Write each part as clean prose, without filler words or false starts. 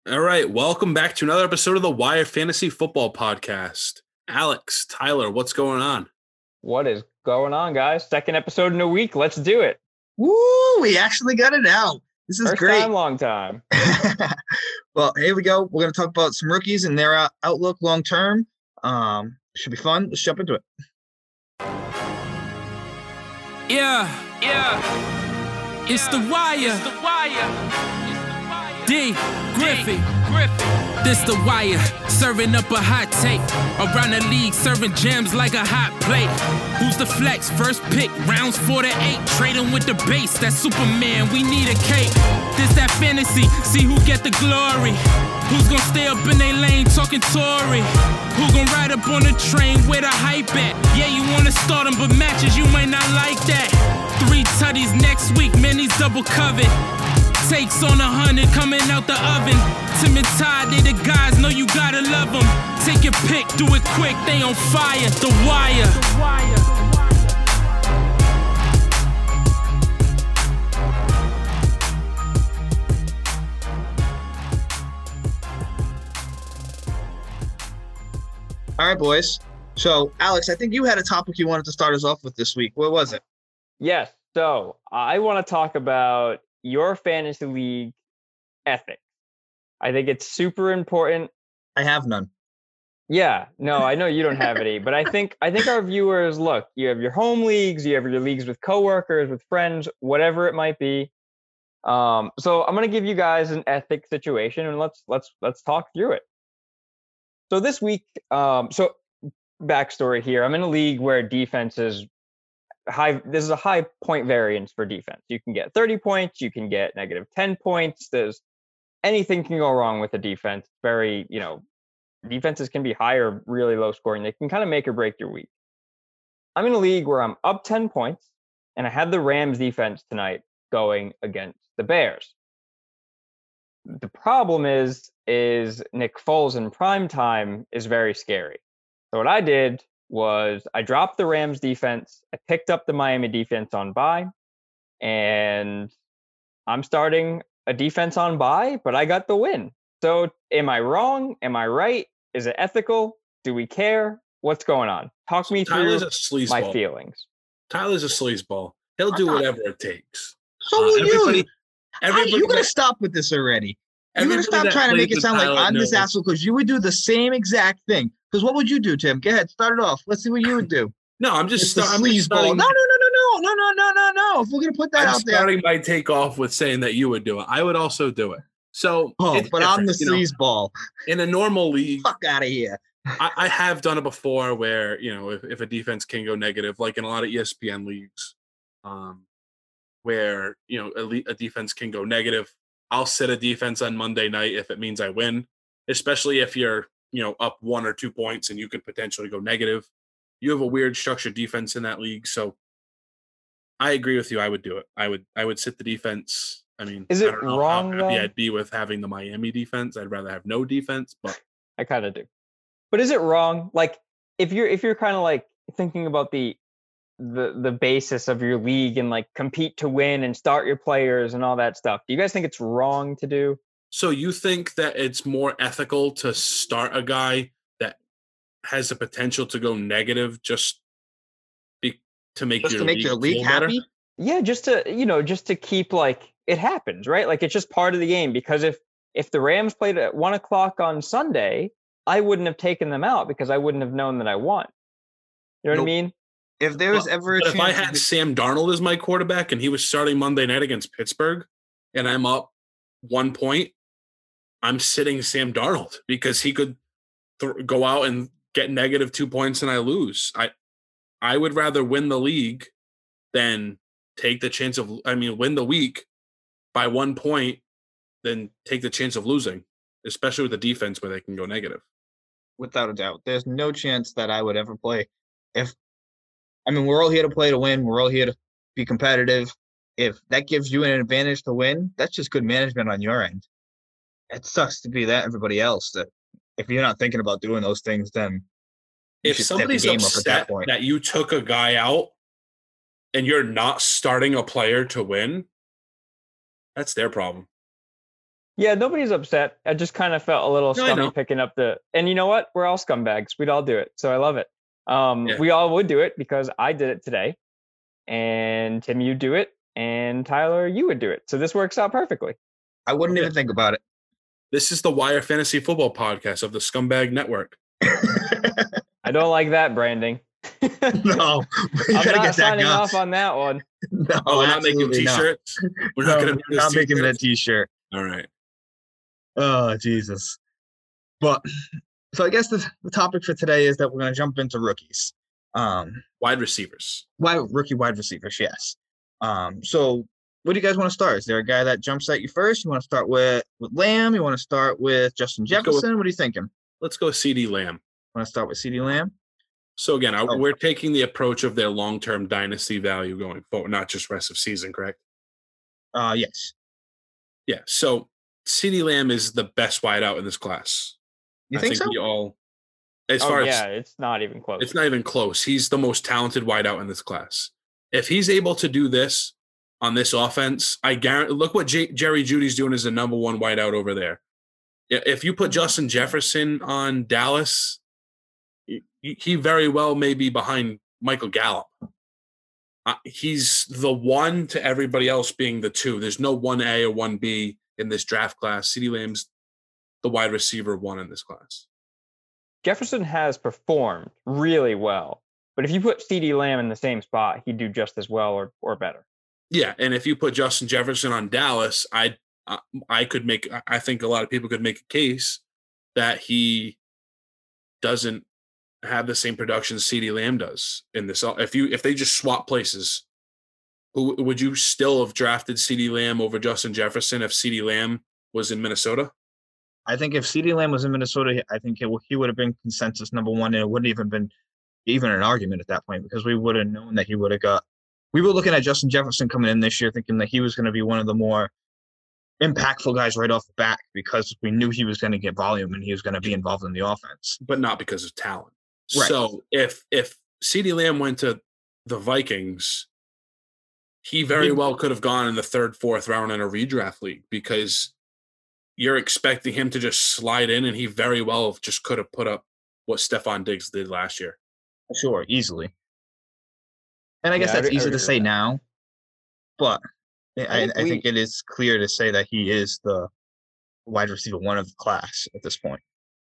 All right, welcome back to another episode of the Wire Fantasy Football Podcast. Alex, Tyler, what's going on? What is going on, guys? Second episode in a week. Let's do it. Woo! We actually got it out. This is First great. time, long time. Well, here we go. We're going to talk about some rookies and their outlook long term. Should be fun. Let's jump into it. Yeah. It's the Wire. D. Griffin. This the Wire, serving up a hot take. Around the league, serving gems like a hot plate. Who's the flex? First pick, rounds 4 to 8. Trading with the base, that's Superman, we need a cape. This that fantasy, see who get the glory. Who's gonna stay up in their lane talking Tory? Who gonna ride up on the train with a hype at? Yeah, you wanna start them, but matches you might not like that. 3 tutties next week, man, he's double covered. Takes on 100 coming out the oven. Tim and Ty, they the guys, know you gotta love them. Take your pick, do it quick, they on fire. The Wire. All right, boys. So, Alex, I think you had a topic you wanted to start us off with this week. What was it? Yes. So I want to talk about your fantasy league ethics. I think it's super important. I have none. Yeah, no, I know you don't have any, but I think our viewers, look, you have your home leagues, you have your leagues with coworkers, with friends, whatever it might be. So I'm gonna give you guys an ethics situation, and let's talk through it. So this week, so backstory here, I'm in a league where defense is high. This is a high point variance for defense. You can get 30 points, you can get negative 10 points. Anything can go wrong with a defense. Very, defenses can be high or really low scoring. They can kind of make or break your week. I'm in a league where I'm up 10 points, and I had the Rams defense tonight going against the Bears. The problem is Nick Foles in prime time is very scary. So what I did was I dropped the Rams defense. I picked up the Miami defense on bye, and I'm starting a defense on bye, but I got the win. So am I wrong? Am I right? Is it ethical? Do we care? What's going on? Talk me through my feelings. Tyler's a sleazeball. He'll do whatever it takes. So will you. You got to stop with this already. You got to stop trying to make it sound like I'm this asshole, because you would do the same exact thing. Because what would you do, Tim? Go ahead, start it off. Let's see what you would do. No, I'm just starting. No. If we're gonna put that out there, starting my take off with saying that you would do it. I would also do it. So, but I'm the sleazeball. In a normal league, fuck out of here. I have done it before, where if a defense can go negative, like in a lot of ESPN leagues, where a defense can go negative. I'll sit a defense on Monday night if it means I win, especially if you're up 1 or 2 points and you could potentially go negative. You have a weird structured defense in that league, so I agree with you. I would do it. I would sit the defense. I mean, is it wrong? How happy I'd be with having the Miami defense. I'd rather have no defense, but I kind of do. But is it wrong? Like if you're kind of like thinking about the basis of your league and like compete to win and start your players and all that stuff, do you guys think it's wrong to do? So you think that it's more ethical to start a guy that has the potential to go negative to make your league happy? Better? Yeah, just to keep, like, it happens, right? Like, it's just part of the game, because if the Rams played at 1:00 on Sunday, I wouldn't have taken them out because I wouldn't have known that I won. You know what I mean? If there was ever a chance, if I had Sam Darnold as my quarterback and he was starting Monday night against Pittsburgh and I'm up 1 point, I'm sitting Sam Darnold because he could go out and get negative 2 points and I lose. I would rather win the league than take the chance of, win the week by 1 point than take the chance of losing, especially with the defense where they can go negative. Without a doubt. There's no chance that I would ever play. We're all here to play to win. We're all here to be competitive. If that gives you an advantage to win, that's just good management on your end. It sucks to be that everybody else. That if you're not thinking about doing those things, then if somebody's upset that you took a guy out and you're not starting a player to win, that's their problem. Yeah, nobody's upset. I just kind of felt a little No, I scummy know. picking up and you know what? We're all scumbags. We'd all do it. So I love it. Yeah. We all would do it because I did it today. And Tim, you do it. And Tyler, you would do it. So this works out perfectly. I wouldn't Okay. even think about it. This is the Wire Fantasy Football Podcast of the Scumbag Network. I don't like that branding. No, we I'm gotta not get that signing guy. off on that one. No, Oh, we're not making absolutely not. T-shirts. We're No, not going to we're do this not making that T-shirts? T-shirt. All right. Oh, Jesus. But so I guess the topic for today is that we're going to jump into rookies. Wide receivers. Rookie wide receivers, yes. So what do you guys want to start? Is there a guy that jumps at you first? You want to start with Lamb? You want to start with Justin Let's go with- Jefferson? What are you thinking? Let's go CeeDee Lamb. Want to start with CeeDee Lamb? So again, Oh. we're taking the approach of their long-term dynasty value going forward, not just rest of season, correct? Yes. Yeah. So CeeDee Lamb is the best wideout in this class. You I think so? we all, as far yeah, as it's not even close. it's not even close. He's the most talented wideout in this class. If he's able to do this on this offense, I guarantee. Look what Jerry Jeudy's doing as the number one wideout over there. If you put Justin Jefferson on Dallas, he very well may be behind Michael Gallup. He's the one to everybody else being the two. There's no 1A or 1B in this draft class. CeeDee Lamb's the wide receiver one in this class. Jefferson has performed really well, but if you put CeeDee Lamb in the same spot, he'd do just as well or better. Yeah, and if you put Justin Jefferson on Dallas, I think a lot of people could make a case that he doesn't have the same production CeeDee Lamb does in this. If they just swap places, who would you still have drafted CeeDee Lamb over Justin Jefferson if CeeDee Lamb was in Minnesota? I think if CeeDee Lamb was in Minnesota, I think he would have been consensus number one, and it wouldn't even been even an argument at that point because we would have known that he would have got. We were looking at Justin Jefferson coming in this year, thinking that he was going to be one of the more impactful guys right off the bat because we knew he was going to get volume and he was going to be involved in the offense, but not because of talent. Right. So if CeeDee Lamb went to the Vikings, he very well could have gone in the third, fourth round in a redraft league because you're expecting him to just slide in, and he very well just could have put up what Stephon Diggs did last year. Sure, easily. And I guess Yeah, that's I easy agree to with say that. now, but I think it is clear to say that he is the wide receiver one of the class at this point.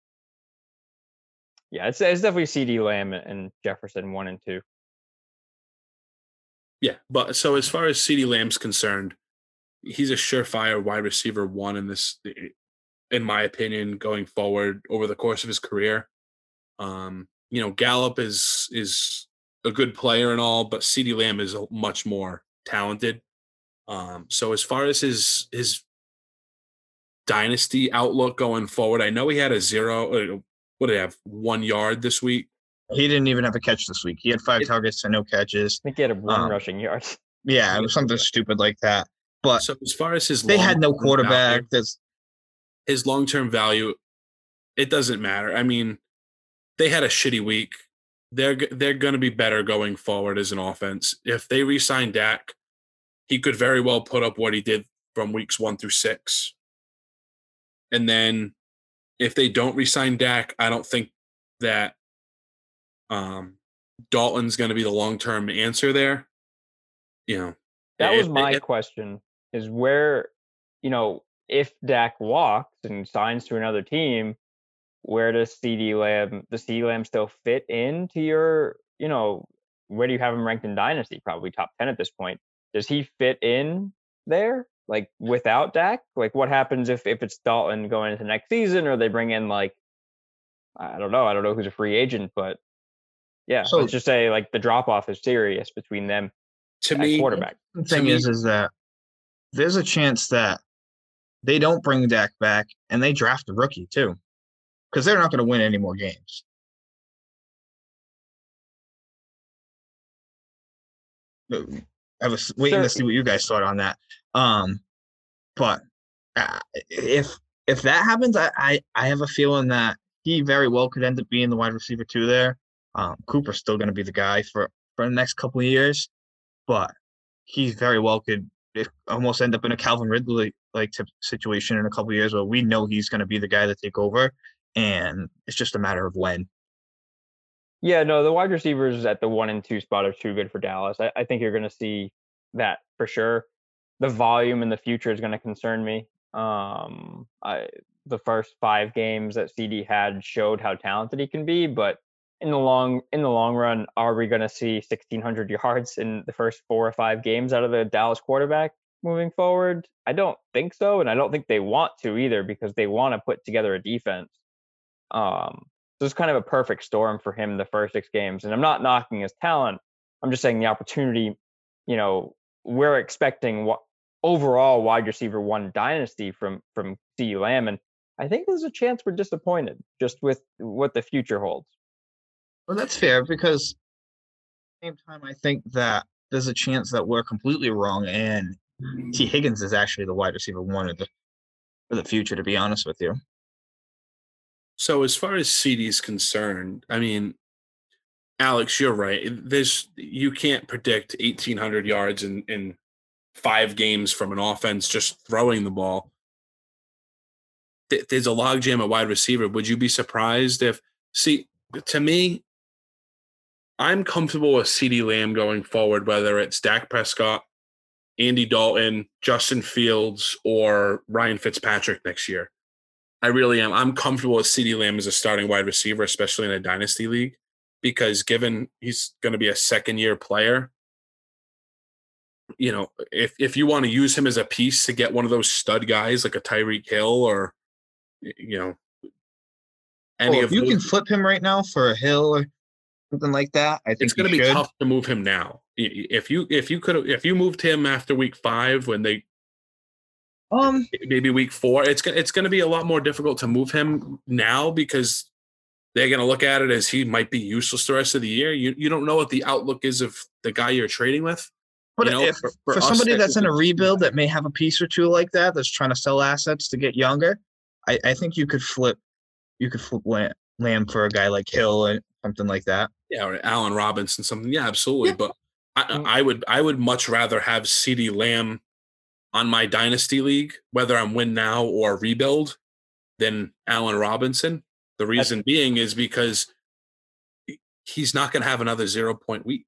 Yeah, it's definitely CeeDee Lamb and Jefferson 1 and 2. Yeah, but so as far as CeeDee Lamb's concerned, he's a surefire wide receiver one in this, in my opinion, going forward over the course of his career. Gallup is a good player and all, but CeeDee Lamb is much more talented. So as far as his dynasty outlook going forward, I know he had a 0. What did he have? 1 yard this week? He didn't even have a catch this week. He had 5 targets and no catches. I think he had 1 rushing yard. Yeah, it was something stupid like that. But So as far as they had no quarterback. His long-term value, it doesn't matter. I mean, they had a shitty week. They're going to be better going forward as an offense. If they re-sign Dak, he could very well put up what he did from weeks 1 through 6. And then if they don't re-sign Dak, I don't think that Dalton's going to be the long-term answer there. That was my question, is where, if Dak walks and signs to another team, where does CeeDee Lamb still fit into your, where do you have him ranked in Dynasty? Probably top 10 at this point. Does he fit in there? Like without Dak? Like what happens if it's Dalton going into next season, or they bring in I don't know who's a free agent, but yeah, So- let's just say like the drop off is serious between them To at me, quarterback. The thing is that there's a chance that they don't bring Dak back and they draft a rookie too, because they're not going to win any more games. I was waiting to see what you guys thought on that. But if that happens, I have a feeling that he very well could end up being the wide receiver 2 there. Cooper's still going to be the guy for the next couple of years, but he very well could almost end up in a Calvin Ridley like type situation in a couple of years where we know he's going to be the guy to take over, and it's just a matter of when. Yeah, no, the wide receivers at the 1 and 2 spot are too good for Dallas. I think you're going to see that for sure. The volume in the future is going to concern me. The first 5 games that CD had showed how talented he can be, but in the long run, are we going to see 1,600 yards in the first 4 or 5 games out of the Dallas quarterback moving forward? I don't think so, and I don't think they want to either because they want to put together a defense. So it's kind of a perfect storm for him the first 6 games. And I'm not knocking his talent. I'm just saying the opportunity, we're expecting what overall wide receiver 1 dynasty from CeeDee Lamb. And I think there's a chance we're disappointed just with what the future holds. Well, that's fair because at the same time, I think that there's a chance that we're completely wrong and T. Higgins is actually the wide receiver 1 for the future, to be honest with you. So as far as CD is concerned, I mean, Alex, you're right. You can't predict 1,800 yards in 5 games from an offense just throwing the ball. There's a logjam at wide receiver. Would you be surprised to me, I'm comfortable with CeeDee Lamb going forward, whether it's Dak Prescott, Andy Dalton, Justin Fields, or Ryan Fitzpatrick next year. I really am. I'm comfortable with CeeDee Lamb as a starting wide receiver, especially in a dynasty league, because given he's going to be a second-year player, if you want to use him as a piece to get one of those stud guys like a Tyreek Hill or, if you can flip him right now for a Hill or something like that, I think it's going to be tough to move him now. If you moved him after week 5 when they maybe week 4, it's going to be a lot more difficult to move him now because they're going to look at it as he might be useless the rest of the year. You don't know what the outlook is of the guy you're trading with. But for somebody that's in a rebuild that may have a piece or two like that's trying to sell assets to get younger, I think you could flip Lamb for a guy like Hill or something like that. Yeah, or Allen Robinson, something. Yeah, absolutely. Yeah. But I would much rather have CeeDee Lamb on my dynasty league, whether I'm win now or rebuild, than Allen Robinson. The reason being is because he's not going to have another 0-point week.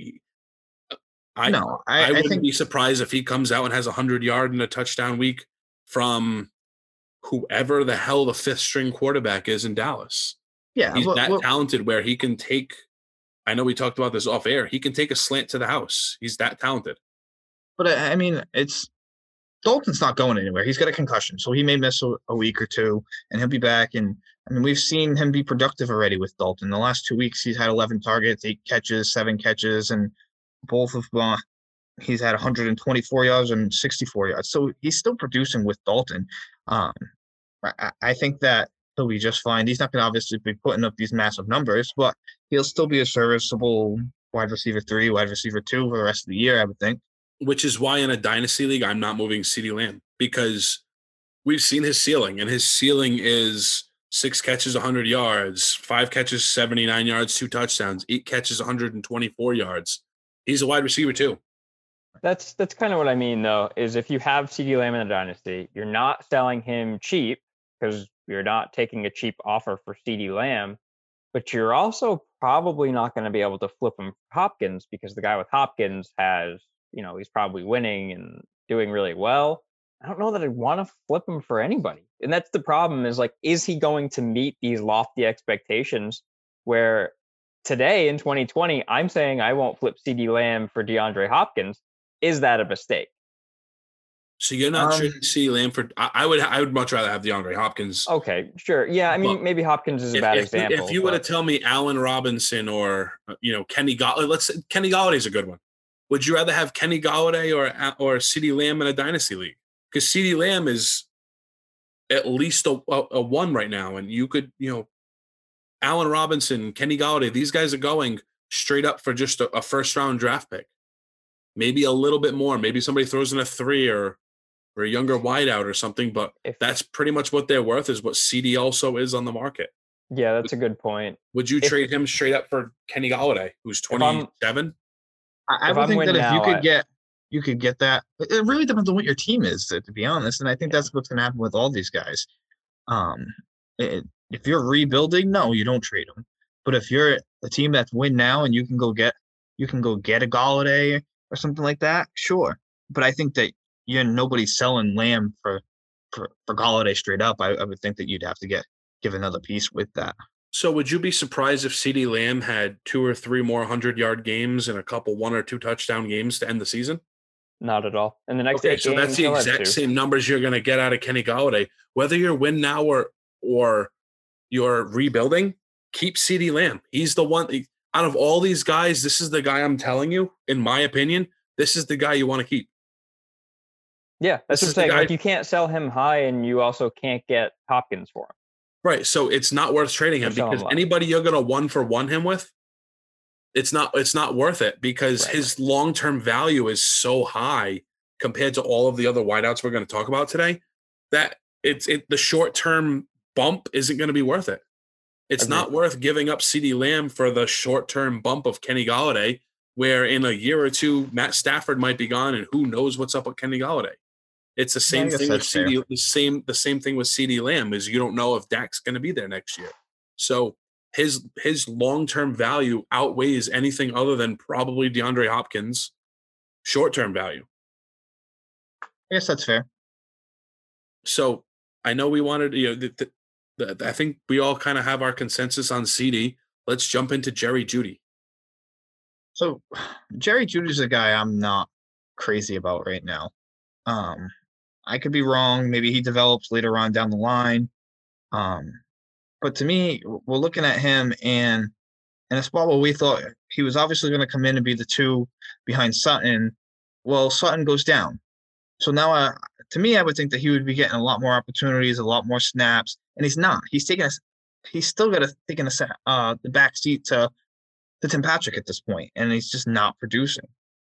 I wouldn't be surprised if he comes out and has 100-yard and a touchdown week from whoever the hell the 5th string quarterback is in Dallas. Yeah, he's talented where he can take. I know we talked about this off air. He can take a slant to the house. He's that talented. But I mean, Dalton's not going anywhere. He's got a concussion, so he may miss a week or 2, and he'll be back. And I mean, we've seen him be productive already with Dalton. The last 2 weeks, he's had 11 targets, 8 catches, 7 catches, and both of he's had 124 yards and 64 yards. So he's still producing with Dalton. I think that he'll be just fine. He's not going to obviously be putting up these massive numbers, but he'll still be a serviceable wide receiver 3, wide receiver 2 for the rest of the year, I would think. Which is why in a dynasty league, I'm not moving CeeDee Lamb because we've seen his ceiling, and his ceiling is 6 catches, 100 yards, 5 catches, 79 yards, 2 touchdowns, 8 catches, 124 yards. He's a wide receiver too. That's kind of what I mean, though, is if you have CeeDee Lamb in a dynasty, you're not selling him cheap because you're not taking a cheap offer for CeeDee Lamb, but you're also probably not going to be able to flip him for Hopkins because the guy with Hopkins has, he's probably winning and doing really well. I don't know that I'd want to flip him for anybody. And that's the problem is he going to meet these lofty expectations where today in 2020, I'm saying I won't flip CeeDee Lamb for DeAndre Hopkins. Is that a mistake? So you're not trading CeeDee Lamb for? I would much rather have DeAndre Hopkins. Okay, sure. Yeah, I mean, maybe Hopkins is a bad example. If you were to tell me Allen Robinson or Kenny Golladay, let's say Kenny Golladay is a good one. Would you rather have Kenny Golladay or CeeDee Lamb in a dynasty league? Because CeeDee Lamb is at least a 1 right now, and you could Allen Robinson, Kenny Golladay, these guys are going straight up for just a first-round draft pick. Maybe a little bit more. Maybe somebody throws in a 3 or a younger wideout or something, but that's pretty much what they're worth is what CD also is on the market. Yeah, that's a good point. Would you trade him straight up for Kenny Golladay, who's 27? I would think that if you could get you could get that. It really depends on what your team is, to be honest. And I think that's what's going to happen with all these guys. If you're rebuilding, no, you don't trade them. But if you're a team that's win now and you can go get a Golladay or something like that, sure. But I think that nobody's selling Lamb for Golladay straight up. I would think that you'd have to give another piece with that. So would you be surprised if CeeDee Lamb had 2 or 3 more 100-yard games and a couple 1 or 2 touchdown games to end the season? Not at all. And the next okay, so that's the exact same numbers you're going to get out of Kenny Golladay. Whether you're win now or you're rebuilding, keep CeeDee Lamb. He's the one out of all these guys. This is the guy I'm telling you. In my opinion, this is the guy you want to keep. Yeah, that's what I'm saying. Like, you can't sell him high, and you also can't get Hopkins for him. Right. So it's not worth trading him because anybody you're going to 1-for-1 him with, it's not worth it because his long-term value is so high compared to all of the other wideouts we're going to talk about today that the short-term bump isn't going to be worth it. It's not worth giving up CeeDee Lamb for the short-term bump of Kenny Golladay, where in a year or two, Matt Stafford might be gone and who knows what's up with Kenny Golladay. It's the same thing with CeeDee. The same thing with CeeDee Lamb is you don't know if Dak's going to be there next year. So his long-term value outweighs anything other than probably DeAndre Hopkins' short-term value. I guess that's fair. So I know we wanted, I think we all kind of have our consensus on CeeDee. Let's jump into Jerry Jeudy. So Jerry Jeudy's a guy I'm not crazy about right now. I could be wrong. Maybe he develops later on down the line. But to me, we're looking at him and in a spot where we thought he was obviously going to come in and be the 2 behind Sutton. Well, Sutton goes down. So now, to me, I would think that he would be getting a lot more opportunities, a lot more snaps, and he's not. He's still got to take the back seat to Tim Patrick at this point, and he's just not producing.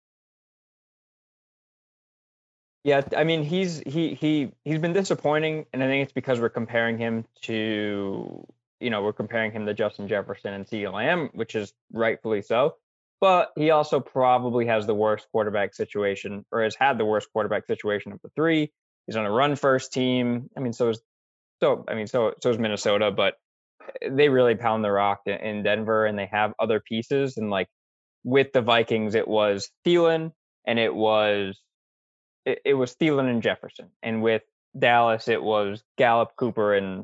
Yeah, I mean, he's been disappointing, and I think it's because we're comparing him to Justin Jefferson and CeeDee Lamb, which is rightfully so. But he also probably has the worst quarterback situation, or has had the worst quarterback situation of the 3. He's on a run-first team. I mean, so is Minnesota, but they really pound the rock in Denver, and they have other pieces. And like with the Vikings, it was Thielen, and it was Thielen and Jefferson, and with Dallas it was Gallup, Cooper, and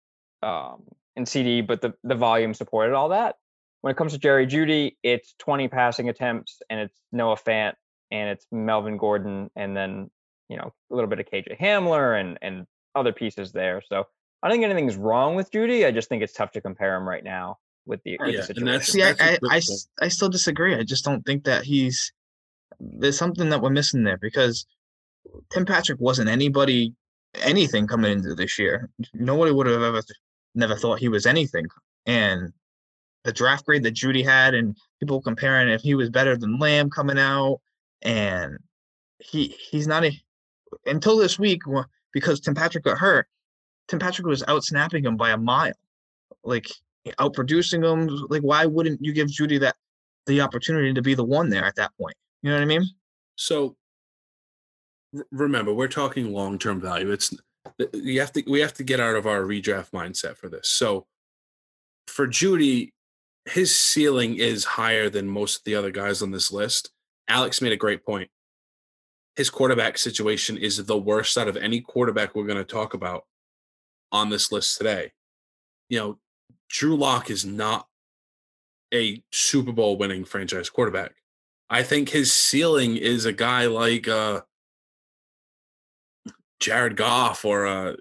CD. But the volume supported all that. When it comes to Jerry Jeudy, it's 20 passing attempts, and it's Noah Fant, and it's Melvin Gordon, and then a little bit of KJ Hamler and other pieces there. So I don't think anything's wrong with Jeudy. I just think it's tough to compare him right now with the situation. I still disagree. I just don't think that there's something that we're missing there because Tim Patrick wasn't anything coming into this year. Nobody would have never thought he was anything. And the draft grade that Jeudy had, and people comparing if he was better than Lamb coming out, and he's not until this week because Tim Patrick got hurt. Tim Patrick was out snapping him by a mile, like out producing him. Like, why wouldn't you give Jeudy the opportunity to be the one there at that point? You know what I mean? So remember, we're talking long-term value. We have to get out of our redraft mindset for this. So for Jeudy, his ceiling is higher than most of the other guys on this list. Alex made a great point. His quarterback situation is the worst out of any quarterback we're going to talk about on this list today. Drew Lock is not a Super Bowl winning franchise quarterback. I think his ceiling is a guy like Jared Goff or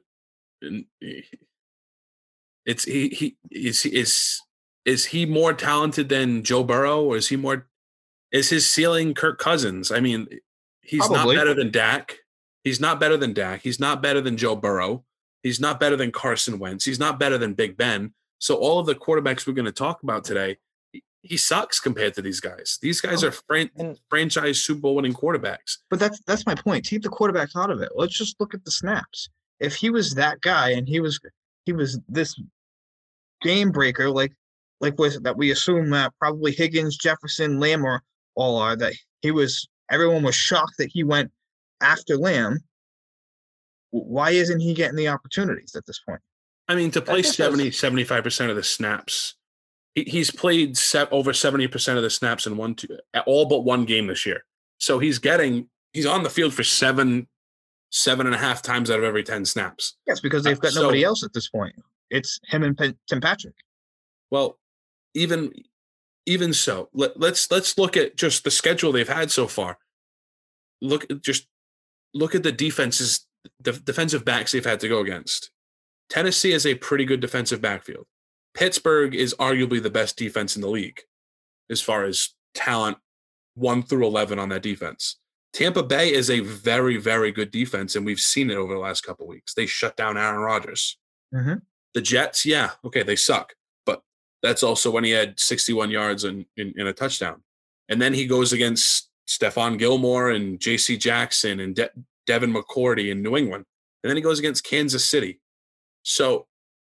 is he more talented than Joe Burrow, or is his ceiling Kirk Cousins? I mean, he's Probably. Not better than Dak. He's not better than Dak. He's not better than Joe Burrow. He's not better than Carson Wentz. He's not better than Big Ben. So all of the quarterbacks we're going to talk about today, he sucks compared to these guys. These guys are franchise Super Bowl winning quarterbacks. But that's my point. Keep the quarterbacks out of it. Let's just look at the snaps. If he was that guy and he was this game breaker, that we assume that probably Higgins, Jefferson, Lamb all are, that he was everyone was shocked that he went after Lamb. Why isn't he getting the opportunities at this point? I mean, to play 75% of the snaps, he's played over 70% of the snaps in all but one game this year. So he's on the field for 7.5 times out of every 10 snaps. Yes, because they've got nobody else at this point. It's him and Tim Patrick. Well, even so, let's look at just the schedule they've had so far. Look at the defensive backs they've had to go against. Tennessee has a pretty good defensive backfield. Pittsburgh is arguably the best defense in the league as far as talent 1 through 11 on that defense. Tampa Bay is a very, very good defense, and we've seen it over the last couple of weeks. They shut down Aaron Rodgers. Mm-hmm. The Jets, yeah, okay, they suck, but that's also when he had 61 yards in a touchdown. And then he goes against Stephon Gilmore and J.C. Jackson and Devin McCourty in New England. And then he goes against Kansas City. So,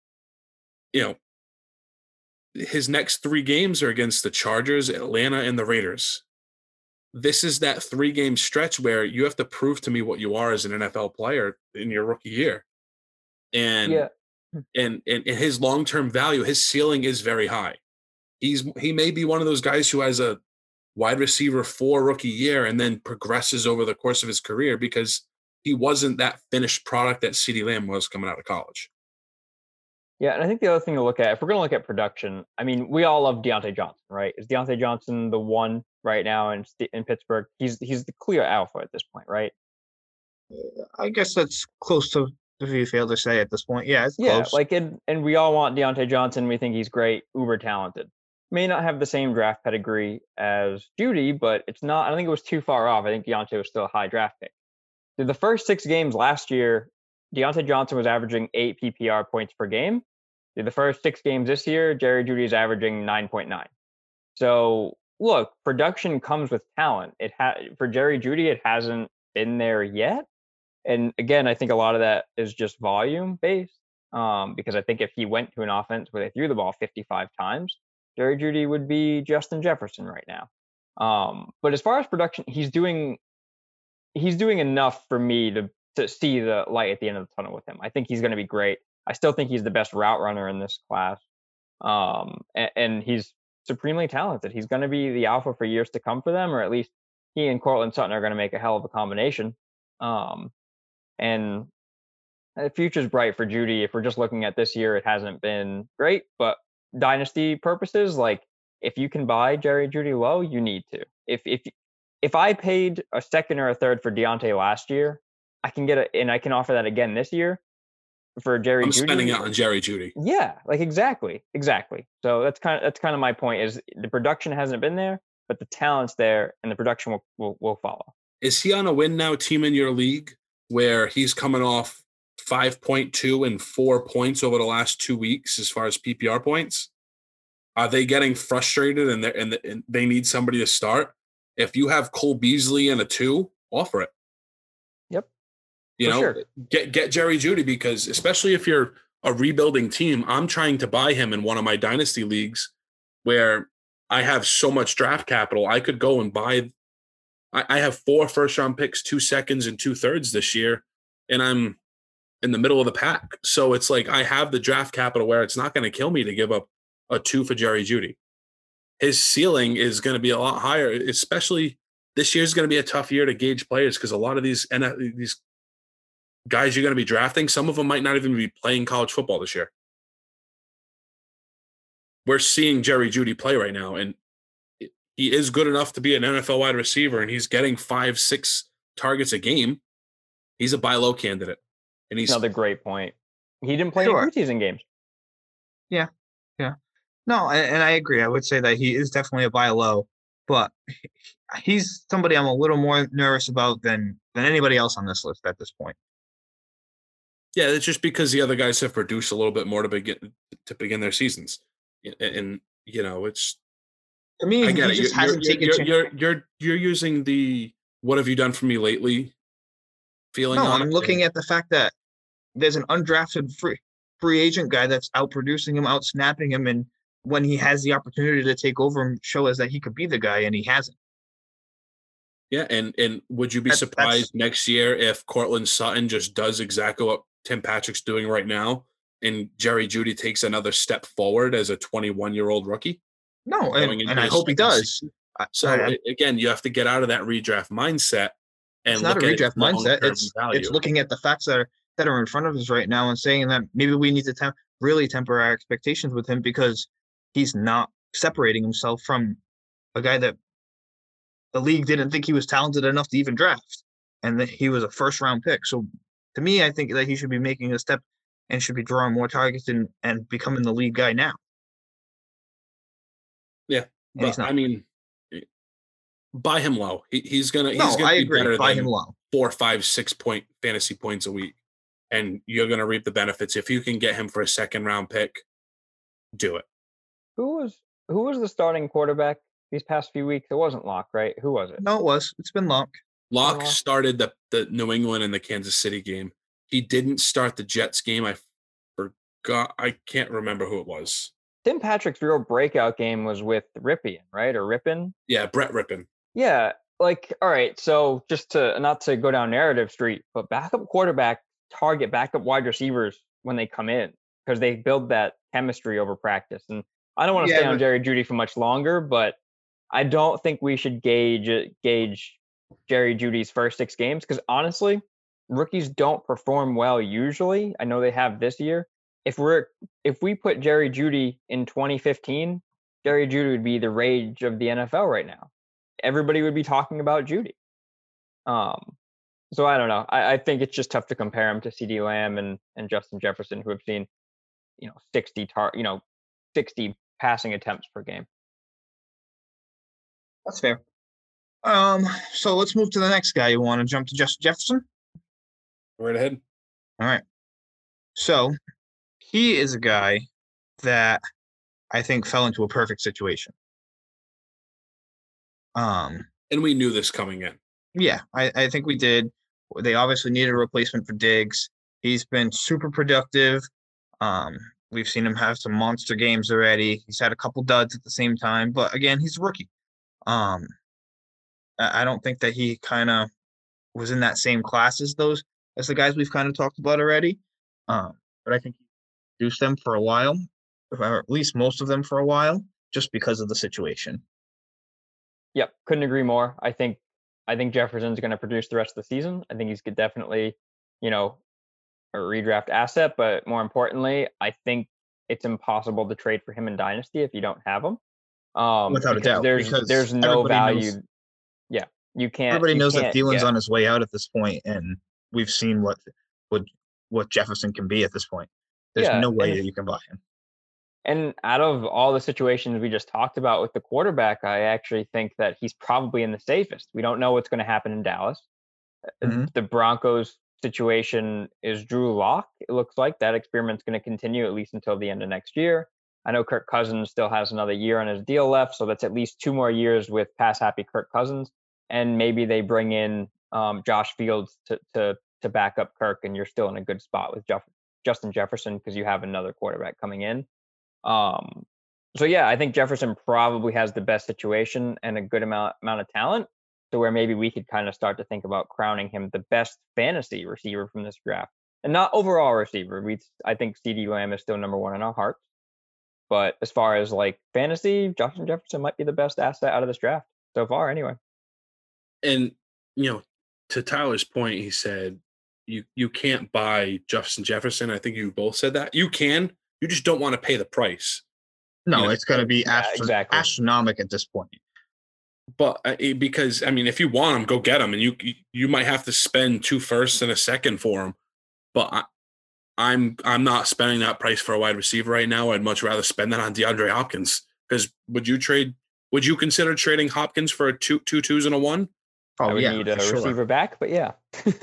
his next 3 games are against the Chargers, Atlanta, and the Raiders. This is that 3-game stretch where you have to prove to me what you are as an NFL player in your rookie year. And his long-term value, his ceiling is very high. He may be one of those guys who has a wide receiver 4 rookie year and then progresses over the course of his career because he wasn't that finished product that CeeDee Lamb was coming out of college. Yeah, and I think the other thing to look at, if we're going to look at production, I mean, we all love Deontay Johnson, right? Is Deontay Johnson the one right now in Pittsburgh? He's the clear alpha at this point, right? I guess that's close to be fair to say at this point. Yeah, it's close. And we all want Deontay Johnson. We think he's great, uber talented. May not have the same draft pedigree as Jeudy, but it's not. I don't think it was too far off. I think Deontay was still a high draft pick. Through the first 6 games last year, Deontay Johnson was averaging 8 PPR points per game. Through the first 6 games this year, Jerry Jeudy is averaging 9.9. So look, production comes with talent. For Jerry Jeudy, it hasn't been there yet. And again, I think a lot of that is just volume based. Because I think if he went to an offense where they threw the ball 55 times, Jerry Jeudy would be Justin Jefferson right now. But as far as production, he's doing enough for me to see the light at the end of the tunnel with him. I think he's going to be great. I still think he's the best route runner in this class. And he's supremely talented. He's going to be the alpha for years to come for them, or at least he and Courtland Sutton are going to make a hell of a combination. And the future's bright for Jeudy. If we're just looking at this year, it hasn't been great, but dynasty purposes, like if you can buy Jerry Jeudy low, you need to. If I paid a second or a third for Deontay last year, I can and I can offer that again this year for Jerry Jeudy. I'm spending it on Jerry Jeudy. Yeah, like exactly. So that's kind of my point. Is the production hasn't been there, but the talent's there, and the production will follow. Is he on a win now team in your league where he's coming off 5.2 and 4 points over the last 2 weeks as far as PPR points? Are they getting frustrated and they need somebody to start? If you have Cole Beasley and a 2, offer it. Yep. Sure. Get Jerry Jeudy, because especially if you're a rebuilding team, I'm trying to buy him in one of my dynasty leagues where I have so much draft capital. I could go and buy. I have 4 first-round picks, 2 seconds, and 2 thirds this year, and I'm in the middle of the pack. So it's like I have the draft capital where it's not going to kill me to give up a 2 for Jerry Jeudy. His ceiling is going to be a lot higher, especially this year is going to be a tough year to gauge players because a lot of these guys you're going to be drafting, some of them might not even be playing college football this year. We're seeing Jerry Jeudy play right now, and he is good enough to be an NFL wide receiver, and he's getting 5-6 targets a game. He's a buy low candidate. And he's another great point. He didn't play any preseason games. Yeah. No, and I agree. I would say that he is definitely a buy low, but he's somebody I'm a little more nervous about than anybody else on this list at this point. Yeah, it's just because the other guys have produced a little bit more to begin their seasons, and it's. I mean, I get it. You're using the "what have you done for me lately" feeling. No, I'm looking at the fact that there's an undrafted free agent guy that's out producing him, out snapping him, and when he has the opportunity to take over and show us that he could be the guy, and he hasn't. Yeah, and would you be That's- surprised next year if Cortland Sutton just does exactly what Tim Patrick's doing right now, and Jerry Jeudy takes another step forward as a 21-year-old rookie? No, going and into I his hope he second does. season? So again, you have to get out of that redraft mindset and It's not a look at redraft its mindset. long-term It's value. looking at the facts that are in front of us right now and saying that maybe we need to really temper our expectations with him because he's not separating himself from a guy that the league didn't think he was talented enough to even draft, and that he was a first round pick. So to me, I think that he should be making a step and should be drawing more targets and becoming the lead guy now. Yeah, And he's but not. I mean, buy him low. He's gonna No, I be agree. better Buy than him low. 4, 5, 6 point fantasy points a week, and you're gonna reap the benefits if you can get him for a second round pick. Do it. Who was the starting quarterback these past few weeks? It wasn't Locke, right? Who was it? No, it was. It's been Locke. Locke started the New England and the Kansas City game. He didn't start the Jets game. I forgot. I can't remember who it was. Tim Patrick's real breakout game was with Ripien, right? Or Rippin? Yeah, Brett Rippin. Yeah, like, all right, so just to not to go down narrative street, but backup quarterback target backup wide receivers when they come in because they build that chemistry over practice. And I don't want to stay on Jerry Jeudy for much longer, but I don't think we should gauge Jerry Jeudy's first 6 games because honestly, rookies don't perform well usually. I know they have this year. If we put Jerry Jeudy in 2015, Jerry Jeudy would be the rage of the NFL right now. Everybody would be talking about Jeudy. So I don't know. I think it's just tough to compare him to CeeDee Lamb and Justin Jefferson, who have seen 60 passing attempts per game. That's fair. So let's move to the next guy. You want to jump to Justin Jefferson? Right ahead. All right. So he is a guy that I think fell into a perfect situation. And we knew this coming in. Yeah, I think we did. They obviously needed a replacement for Diggs. He's been super productive. We've seen him have some monster games already. He's had a couple duds at the same time, but again, he's a rookie. I don't think that he kind of was in that same class as the guys we've kind of talked about already. But I think he produced them for a while, or at least most of them for a while, just because of the situation. Yep, couldn't agree more. I think Jefferson's going to produce the rest of the season. I think he's definitely, a redraft asset, but more importantly, I think it's impossible to trade for him in Dynasty if you don't have him. Without a doubt, there's no value. Yeah, you can't. Everybody knows that Thielen's on on his way out at this point, and we've seen what Jefferson can be at this point. There's no way that you can buy him. And out of all the situations we just talked about with the quarterback, I actually think that he's probably in the safest. We don't know what's going to happen in Dallas. Mm-hmm. The Broncos situation is Drew Lock. It looks like that experiment's going to continue at least until the end of next year. I know Kirk Cousins still has another year on his deal left, so that's at least 2 more years with pass-happy Kirk Cousins. And maybe they bring in Josh Fields to back up Kirk, and you're still in a good spot with Justin Jefferson because you have another quarterback coming in. So yeah, I think Jefferson probably has the best situation and a good amount of talent to where maybe we could kind of start to think about crowning him the best fantasy receiver from this draft, and not overall receiver. I think CeeDee Lamb is still number 1 in our hearts, but as far as like fantasy, Justin Jefferson might be the best asset out of this draft so far anyway. And to Tyler's point, he said you can't buy Justin Jefferson. I think you both said that. You can. You just don't want to pay the price. No, it's going to be astronomical at this point. But because if you want him, go get him, and you might have to spend 2 firsts and a second for him. But I'm not spending that price for a wide receiver right now. I'd much rather spend that on DeAndre Hopkins. Because would you consider trading Hopkins for two 2s and a 1? Oh, I would need a receiver back, but yeah.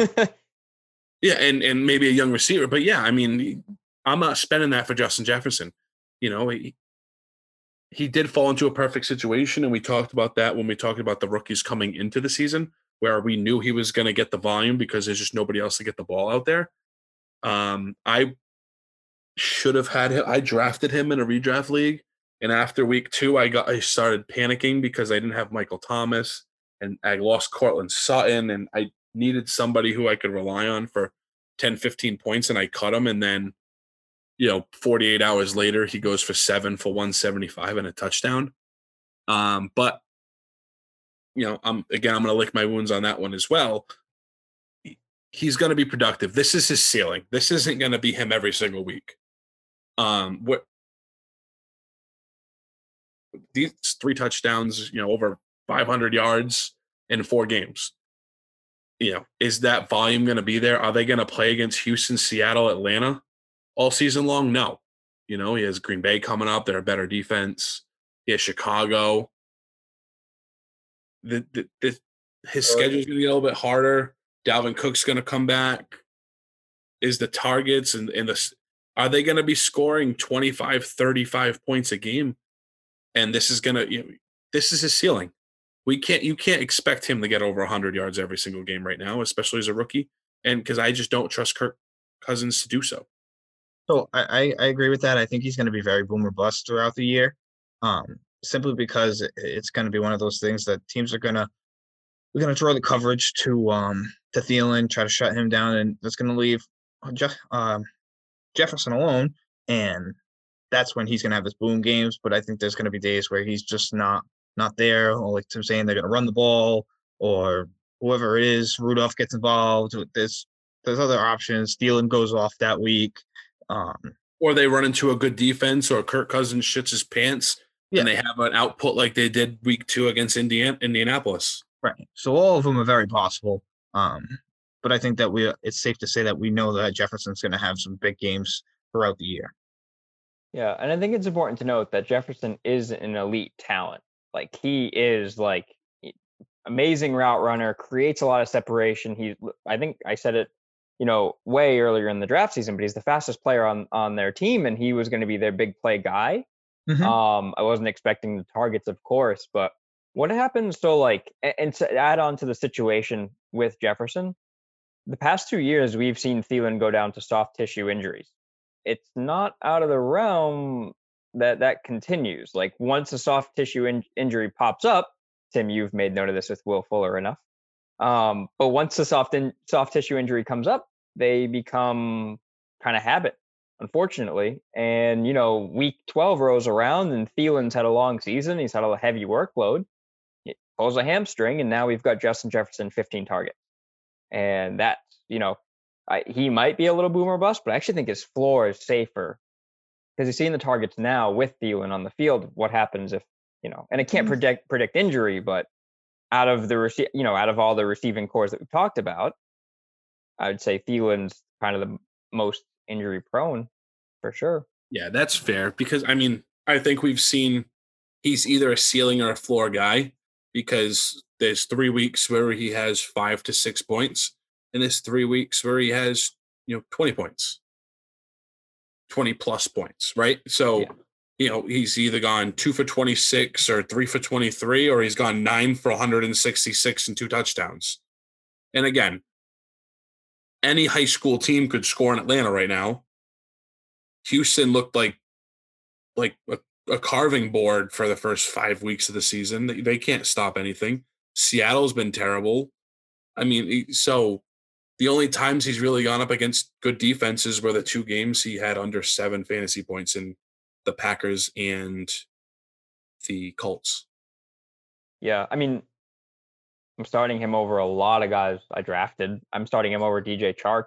Yeah, and maybe a young receiver, but yeah, I'm not spending that for Justin Jefferson. He did fall into a perfect situation, and we talked about that when we talked about the rookies coming into the season, where we knew he was going to get the volume because there's just nobody else to get the ball out there. I should have had him. I drafted him in a redraft league, and after week 2, I started panicking because I didn't have Michael Thomas. and I lost Cortland Sutton, and I needed somebody who I could rely on for 10, 15 points, and I cut him. And then, 48 hours later, he goes for 7 for 175 and a touchdown. But, I'm going to lick my wounds on that one as well. He's going to be productive. This is his ceiling. This isn't going to be him every single week. These 3 touchdowns, over 500 yards in 4 games. Is that volume going to be there? Are they going to play against Houston, Seattle, Atlanta all season long? No. He has Green Bay coming up. They're a better defense. He has Chicago. His schedule is going to get a little bit harder. Dalvin Cook's going to come back. Is the targets are they going to be scoring 25, 35 points a game? And this is this is his ceiling. You can't expect him to get over 100 yards every single game right now, especially as a rookie. And because I just don't trust Kirk Cousins to do so. So I agree with that. I think he's going to be very boom or bust throughout the year, simply because it's going to be one of those things that teams we're going to throw the coverage to Thielen, try to shut him down, and that's going to leave Jefferson alone, and that's when he's going to have his boom games. But I think there's going to be days where he's just not there, or like Tim saying, they're going to run the ball, or whoever it is, Rudolph gets involved. There's other options. Thielen goes off that week. Or they run into a good defense, or Kirk Cousins shits his pants, and they have an output like they did week 2 against Indianapolis. Right. So all of them are very possible. But I think that it's safe to say that we know that Jefferson's going to have some big games throughout the year. Yeah, and I think it's important to note that Jefferson is an elite talent. Like, he is amazing route runner, creates a lot of separation. I think I said it, way earlier in the draft season, but he's the fastest player on their team, and he was going to be their big play guy. Mm-hmm. I wasn't expecting the targets, of course, but what happens? So, and to add on to the situation with Jefferson, the past 2 years, we've seen Thielen go down to soft tissue injuries. It's not out of the realm that continues. Like, once a soft tissue injury pops up, Tim, you've made note of this with Will Fuller enough. But once the soft tissue injury comes up, they become kind of habit, unfortunately. And, week 12 rolls around and Thielen's had a long season. He's had a heavy workload. He pulls a hamstring, and now we've got Justin Jefferson 15 targets. And that's, he might be a little boom or bust, but I actually think his floor is safer because he's seeing the targets now with Thielen on the field. What happens if, and I can't predict injury, but out of all the receiving cores that we've talked about, I would say Thielen's kind of the most injury prone for sure. Yeah, that's fair because, I think we've seen he's either a ceiling or a floor guy because there's 3 weeks where he has 5 to 6 points, and there's 3 weeks where he has, 20 points, 20 plus points, right? So, he's either gone 2 for 26 or 3 for 23, or he's gone 9 for 166 and 2 touchdowns. And again, any high school team could score in Atlanta right now. Houston looked like a carving board for the first 5 weeks of the season. They can't stop anything. Seattle's been terrible. So the only times he's really gone up against good defenses were the 2 games he had under 7 fantasy points in the Packers and the Colts. Yeah, I'm starting him over a lot of guys I drafted. I'm starting him over DJ Chark.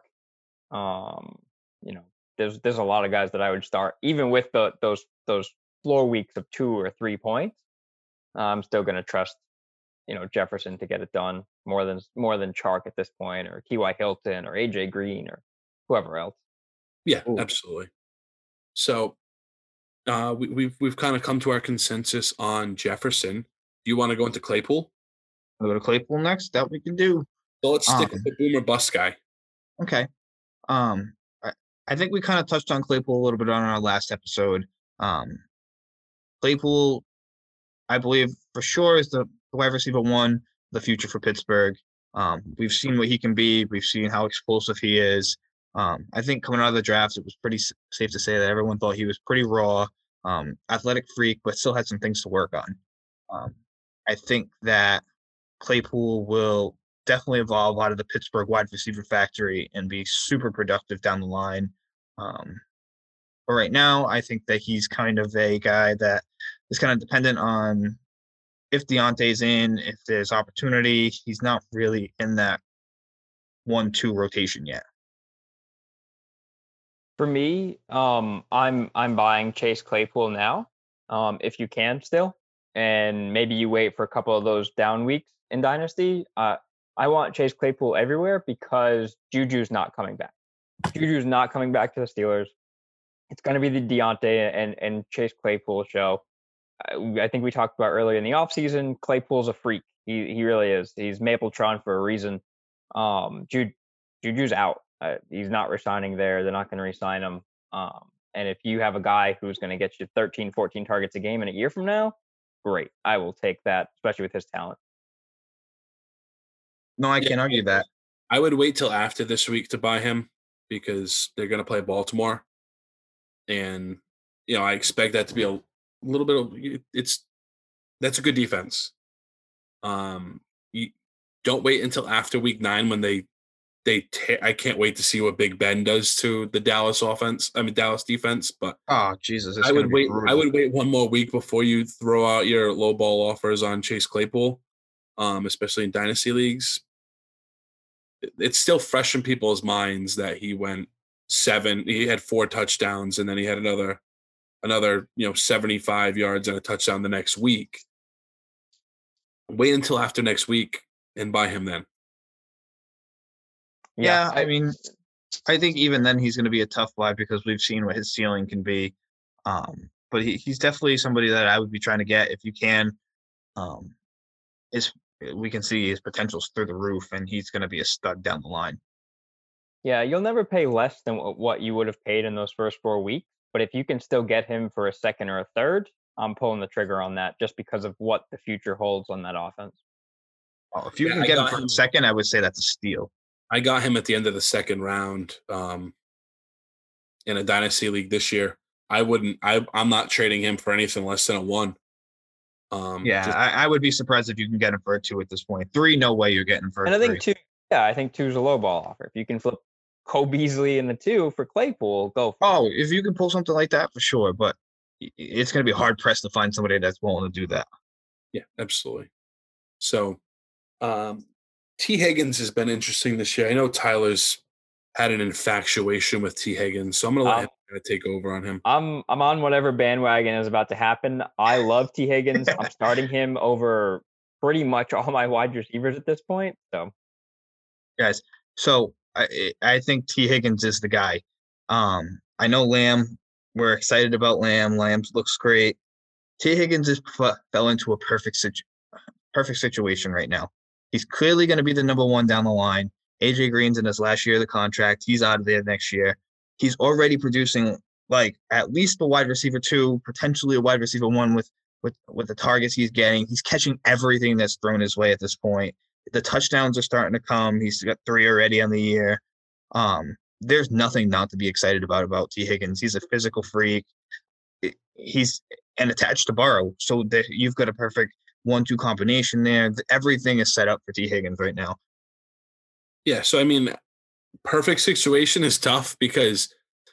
There's a lot of guys that I would start, even with those floor weeks of 2 or 3 points. I'm still going to trust, Jefferson to get it done more than Chark at this point, or T.Y. Hilton, or AJ Green, or whoever else. Yeah, absolutely. So we've kind of come to our consensus on Jefferson. Do you want to go into Claypool? I'll go to Claypool next. That we can do. So let's stick with the boomer bust guy. Okay. I think we kind of touched on Claypool a little bit on our last episode. Claypool, I believe for sure, is the wide receiver 1, the future for Pittsburgh. We've seen what he can be. We've seen how explosive he is. I think coming out of the draft, it was pretty safe to say that everyone thought he was pretty raw, athletic freak, but still had some things to work on. I think that Claypool will definitely evolve out of the Pittsburgh wide receiver factory and be super productive down the line. But right now, I think that he's kind of a guy that is kind of dependent on if Deontay's in, if there's opportunity. He's not really in that 1-2 rotation yet. For me, I'm buying Chase Claypool now, if you can still, and maybe you wait for a couple of those down weeks in Dynasty. I want Chase Claypool everywhere because Juju's not coming back. Juju's not coming back to the Steelers. It's going to be the Deontay and Chase Claypool show. I think we talked about earlier in the offseason, Claypool's a freak. He really is. He's Mapletron for a reason. Juju's out. He's not resigning there. They're not going to resign him. And if you have a guy who's going to get you 13, 14 targets a game in a year from now, great. I will take that, especially with his talent. No, I can't argue that. I would wait till after this week to buy him because they're going to play Baltimore. And, I expect that to be a little bit of that's a good defense. You don't wait until after week 9 when I can't wait to see what Big Ben does to the Dallas defense. But oh Jesus, I would wait. I would wait one more week before you throw out your low ball offers on Chase Claypool, especially in dynasty leagues. It's still fresh in people's minds that he went 7. He had 4 touchdowns, and then he had another 75 yards and a touchdown the next week. Wait until after next week and buy him then. Yeah, I mean, I think even then he's going to be a tough buy because we've seen what his ceiling can be. But he's definitely somebody that I would be trying to get if you can. We can see his potential's through the roof, and he's going to be a stud down the line. Yeah, you'll never pay less than what you would have paid in those first 4 weeks. But if you can still get him for a second or a third, I'm pulling the trigger on that just because of what the future holds on that offense. Oh, if you can get him for a second, I would say that's a steal. I got him at the end of the second round in a dynasty league this year. I'm not trading him for anything less than a 1. I would be surprised if you can get him for a 2 at this point. 3, no way you're getting for a 3. And I think 2. Yeah, I think 2 is a low ball offer. If you can flip Cole Beasley in the 2 for Claypool, go for it. If you can pull something like that, for sure. But it's going to be hard pressed to find somebody that's willing to do that. Yeah, absolutely. So, T. Higgins has been interesting this year. I know Tyler's had an infatuation with T. Higgins, so I'm going to let him kind of take over on him. I'm on whatever bandwagon is about to happen. I love T. Higgins. I'm starting him over pretty much all my wide receivers at this point. So, guys, I think T. Higgins is the guy. I know Lamb. We're excited about Lamb. Lamb looks great. T. Higgins fell into a perfect situation right now. He's clearly going to be the number 1 down the line. AJ Green's in his last year of the contract. He's out of there next year. He's already producing like at least a wide receiver 2, potentially a wide receiver 1 with the targets he's getting. He's catching everything that's thrown his way at this point. The touchdowns are starting to come. He's got 3 already on the year. There's nothing not to be excited about T. Higgins. He's a physical freak. He's attached to Burrow, so that you've got a perfect 1-2 combination there. Everything is set up for T. Higgins right now. Yeah, so I mean, perfect situation is tough because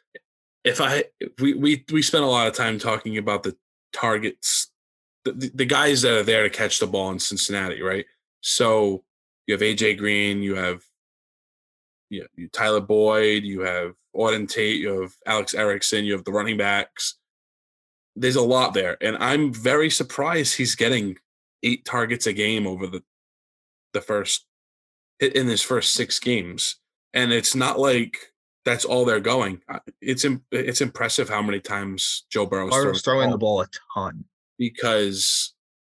we spent a lot of time talking about the targets, the guys that are there to catch the ball in Cincinnati, right? So you have AJ Green, you have Tyler Boyd, you have Auden Tate, you have Alex Erickson, you have the running backs. There's a lot there, and I'm very surprised he's getting 8 targets a game over in his first 6 games. And it's not like that's all they're going. It's impressive how many times Joe Burrow's throwing the ball a ton. Because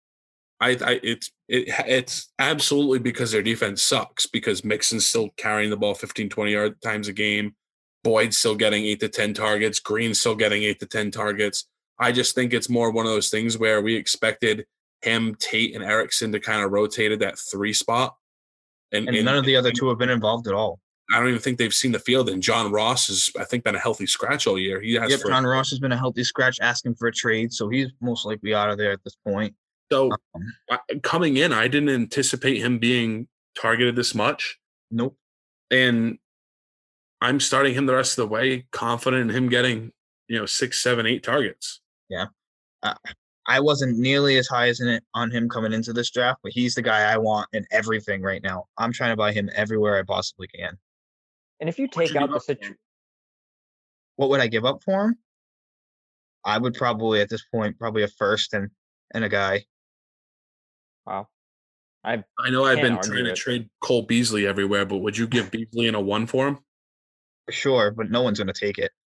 it's absolutely because their defense sucks, because Mixon's still carrying the ball 15, 20 times a game. Boyd's still getting 8 to 10 targets. Green's still getting 8 to 10 targets. I just think it's more one of those things where we expected him, Tate, and Erickson to kind of rotate at that 3 spot. And none of the other 2 have been involved at all. I don't even think they've seen the field. And John Ross has, I think, been a healthy scratch all year. John Ross has been a healthy scratch asking for a trade, so he's most likely out of there at this point. So Um, coming in, I didn't anticipate him being targeted this much. nope. And I'm starting him the rest of the way, confident in him getting, 6, 7, 8 targets. Yeah. Uh, I wasn't nearly as high as on him coming into this draft, but he's the guy I want in everything right now. I'm trying to buy him everywhere I possibly can. And if you What'd take you out give the up for situation, him? What would I give up for him? I would probably at this point probably a first and a guy. wow, I I know I've can't been argue trying to it. trade Cole Beasley everywhere, but would you give Beasley in a 1 for him? For sure, but no one's gonna take it.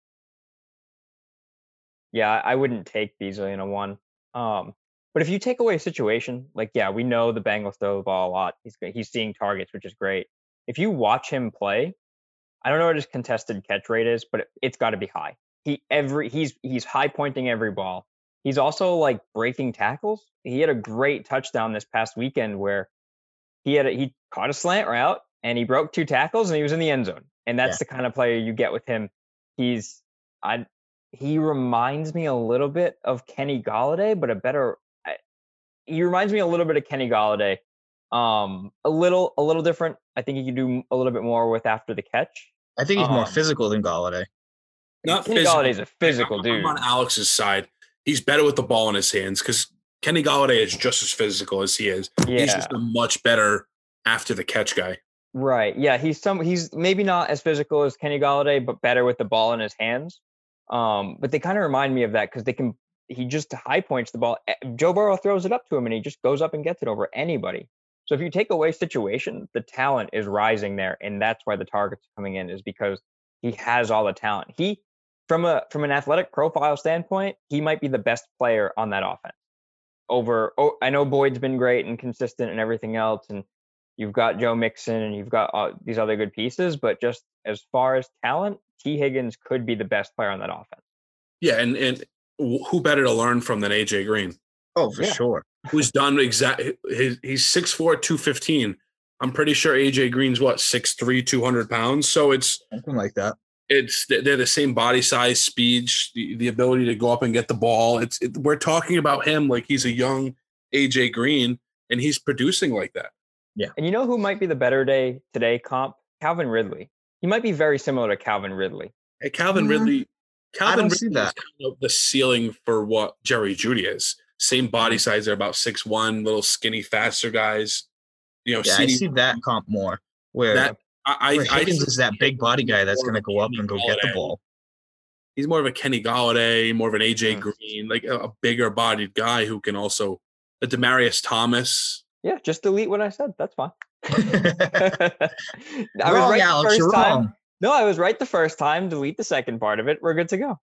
Yeah, I wouldn't take Beasley in a 1. But if you take away a situation, like, yeah, we know the Bengals throw the ball a lot. He's seeing targets, which is great. If you watch him play, I don't know what his contested catch rate is, but it's got to be high. He's high pointing every ball. He's also like breaking tackles. He had a great touchdown this past weekend where he caught a slant route and he broke 2 tackles and he was in the end zone. And that's Yeah. the kind of player you get with him. He reminds me a little bit of Kenny Golladay, but he reminds me a little bit of Kenny Golladay. A little different. I think he can do a little bit more with after the catch. I think he's more Um, physical than Golladay. Not Kenny physical. Galladay's a physical I'm dude. on Alex's side. He's better with the ball in his hands because Kenny Golladay is just as physical as he is. He's Yeah, just a much better after the catch guy. right. Yeah, he's maybe not as physical as Kenny Golladay, but better with the ball in his hands. But they kind of remind me of that because he just high points the ball. Joe Burrow throws it up to him and he just goes up and gets it over anybody. So if you take away situation, the talent is rising there, and that's why the targets are coming in, is because he has all the talent. From an athletic profile standpoint, he might be the best player on that offense. I know Boyd's been great and consistent and everything else, and you've got Joe Mixon and you've got these other good pieces, but just as far as talent, T. Higgins could be the best player on that offense. Yeah, and who better to learn from than AJ Green? Oh, for Yeah. sure. Who's done exactly? He's 6'4", 215. I'm pretty sure AJ Green's 6'3", 200 pounds. So Something like that. they're the same body size, speed, the ability to go up and get the ball. We're talking about him like he's a young AJ Green, and he's producing like that. Yeah. And you know who might be the better day today comp? Calvin Ridley. He might be very similar to Calvin Ridley. Hey, Calvin Ridley. I don't see Ridley that. is kind of the ceiling for what Jerry Jeudy is. Same body size. They're about 6'1", little skinny, faster guys. Yeah, I see that comp more. Where Higgins is that big body guy that's going to go up and go get the ball. He's more of a Kenny Golladay, more of an AJ Green, like a bigger bodied guy who can also a Demarius Thomas. Yeah, just delete what I said. That's fine. I was right Alex, the you're first time. wrong. No, I was right the first time. Delete the second part of it. We're good to go.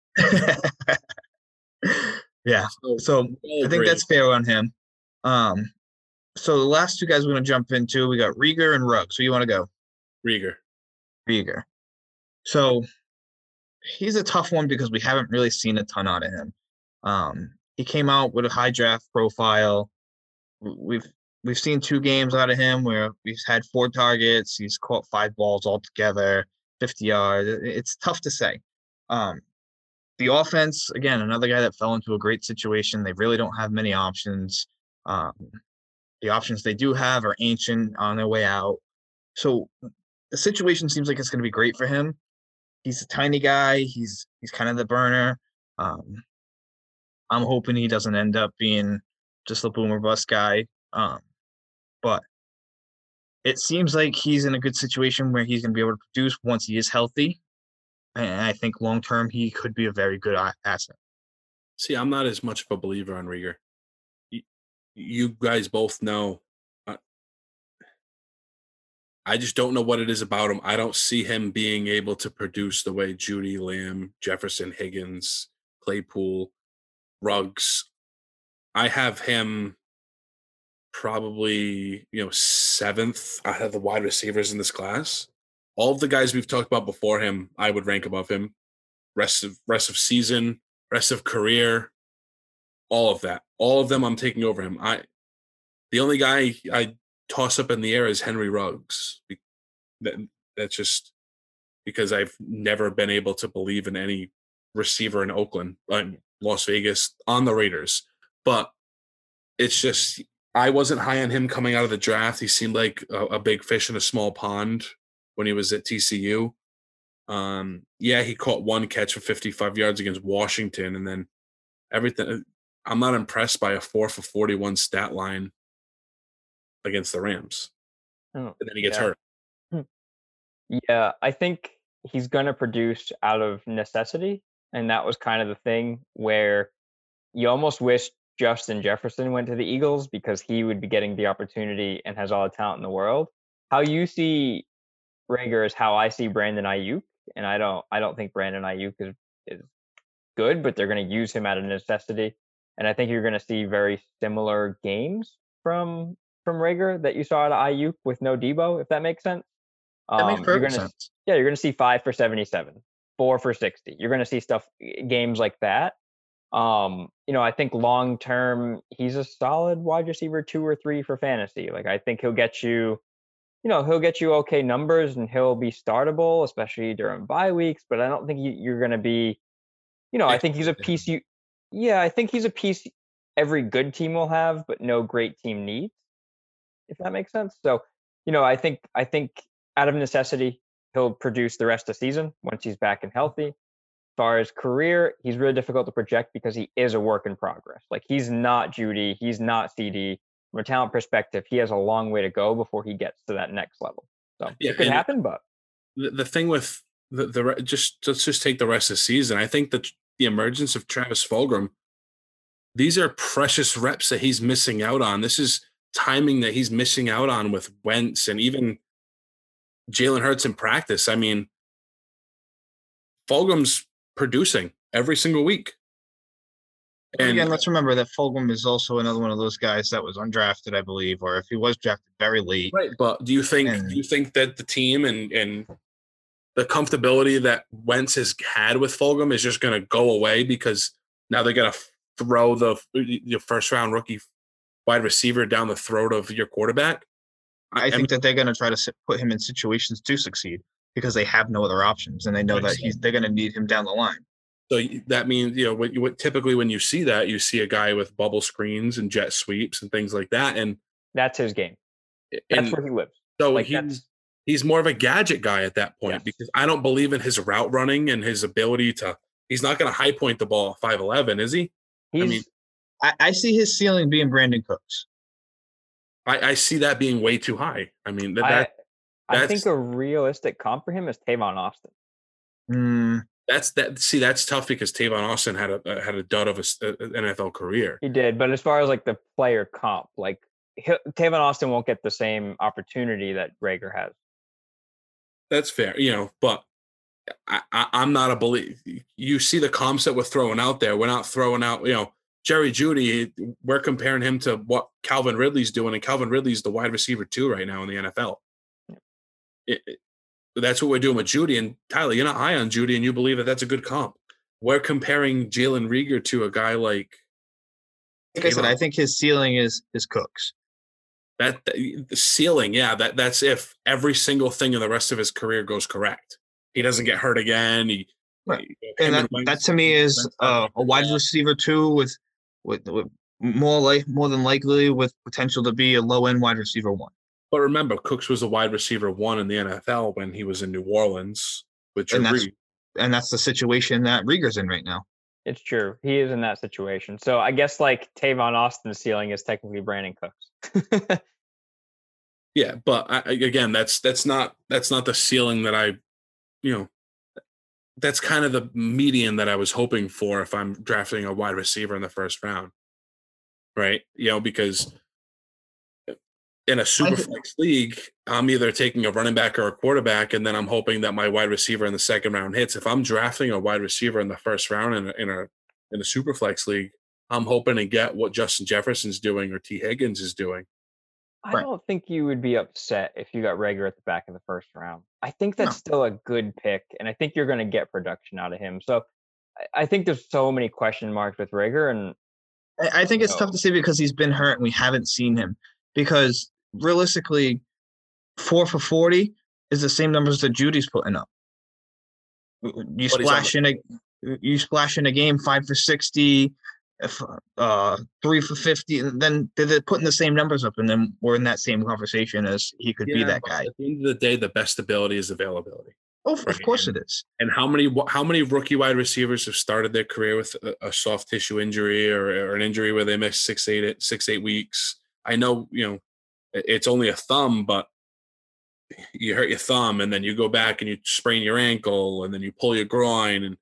Yeah. So I think that's fair on him. So the last 2 guys we're going to jump into, we got Rieger and Ruggs. So you want to go? Rieger. So he's a tough one because we haven't really seen a ton out of him. He came out with a high draft profile. We've seen 2 games out of him where he's had 4 targets. He's caught 5 balls altogether, 50 yards. It's tough to say. The offense, again, another guy that fell into a great situation. They really don't have many options. The options they do have are ancient, on their way out. So the situation seems like it's going to be great for him. He's a tiny guy. He's kind of the burner. I'm hoping he doesn't end up being just a boomer bust guy. But it seems like he's in a good situation where he's going to be able to produce once he is healthy. And I think long term, he could be a very good asset. See, I'm not as much of a believer on Rieger. You guys both know. I just don't know what it is about him. I don't see him being able to produce the way Jeudy, Lamb, Jefferson, Higgins, Claypool, Ruggs. I have him probably 7th out of the wide receivers in this class. All of the guys we've talked about before him, I would rank above him. Rest of season, rest of career, all of that. All of them I'm taking over him. The only guy I toss up in the air is Henry Ruggs. That's just because I've never been able to believe in any receiver in Oakland, Las Vegas, on the Raiders. But it's just I wasn't high on him coming out of the draft. He seemed like a big fish in a small pond when he was at TCU. Yeah, he caught one catch for 55 yards against Washington, and then everything. I'm not impressed by a 4 for 41 stat line against the Rams. Oh, And then he gets hurt. Yeah, I think he's going to produce out of necessity. And that was kind of the thing where you almost wish Justin Jefferson went to the Eagles because he would be getting the opportunity and has all the talent in the world. How you see Reagor is how I see Brandon Ayuk. And I don't think Brandon Ayuk is good, but they're going to use him out of necessity. And I think you're going to see very similar games from Reagor that you saw out of Ayuk with no Debo, if that makes sense. That makes perfect sense. Yeah, you're going to see 5 for 77, 4 for 60. You're going to see games like that. I think long term he's a solid wide receiver 2 or 3 for fantasy. Like I think he'll get you okay numbers and he'll be startable, especially during bye weeks. But I don't think you're going to be, I think he's a piece I think he's a piece every good team will have, but no great team needs, if that makes sense. So, I think out of necessity, he'll produce the rest of the season once he's back and healthy. As far as career, he's really difficult to project because he is a work in progress. Like he's not Judy, he's not CD. From a talent perspective, he has a long way to go before he gets to that next level. So it could happen, but the thing with let's just take the rest of the season. I think that the emergence of Travis Fulgham, these are precious reps that he's missing out on. This is timing that he's missing out on with Wentz and even Jalen Hurts in practice. I mean, Fulgham's producing every single week. And again, let's remember that Fulgham is also another one of those guys that was undrafted, I believe, or if he was drafted very late. Right, but do you think that the team and the comfortability that Wentz has had with Fulgham is just going to go away because now they're going to throw your first round rookie wide receiver down the throat of your quarterback? I think that they're going to try to put him in situations to succeed because they have no other options and they know that they're going to need him down the line. So that means, typically when you see that, you see a guy with bubble screens and jet sweeps and things like that. And that's his game. That's where he lives. So he's more of a gadget guy at that point because I don't believe in his route running and his ability he's not going to high point the ball at 5'11", is he? I see his ceiling being Brandon Cooks. I see that being way too high. I mean, I think a realistic comp for him is Tavon Austin. That's tough because Tavon Austin had a dud of an NFL career. He did, but as far as like the player comp, like Tavon Austin won't get the same opportunity that Reagor has. That's fair, but I'm not a believer. You see the comps that we're throwing out there. We're not throwing out, Jerry Jeudy. We're comparing him to what Calvin Ridley's doing, and Calvin Ridley's the wide receiver 2 right now in the NFL. That's what we're doing with Jeudy. And Tyler, you're not high on Jeudy, and you believe that that's a good comp. We're comparing Jalen Reagor to a guy like I said, I think his ceiling is Cooks. The ceiling, that's if every single thing in the rest of his career goes correct. He doesn't get hurt again. And that to me is a wide receiver 2 with more than likely with potential to be a low end wide receiver 1. But remember, Cooks was a wide receiver 1 in the NFL when he was in New Orleans with Drew Brees. And that's the situation that Reagor's in right now. It's true. He is in that situation. So I guess like Tavon Austin's ceiling is technically Brandon Cooks. Yeah, but again, that's not the ceiling that that's kind of the median that I was hoping for if I'm drafting a wide receiver in the first round. Right? Because in a super flex league, I'm either taking a running back or a quarterback, and then I'm hoping that my wide receiver in the second round hits. If I'm drafting a wide receiver in the first round in a super flex league, I'm hoping to get what Justin Jefferson's doing or T. Higgins is doing. I don't think you would be upset if you got Reagor at the back of the first round. I think that's still a good pick, and I think you're going to get production out of him. So I think there's so many question marks with Reagor, and I think it's tough to say because he's been hurt and we haven't seen him. Because realistically, 4 for 40 is the same numbers that Judy's putting up. You splash in a game, 5 for 60, if 3 for 50, and then they're putting the same numbers up, and then we're in that same conversation as he could be that but guy. at the end of the day, the best ability is availability. Oh, of course it is. And how many rookie wide receivers have started their career with a soft tissue injury or an injury where they miss 6-8 weeks? I know, it's only a thumb, but you hurt your thumb and then you go back and you sprain your ankle and then you pull your groin. And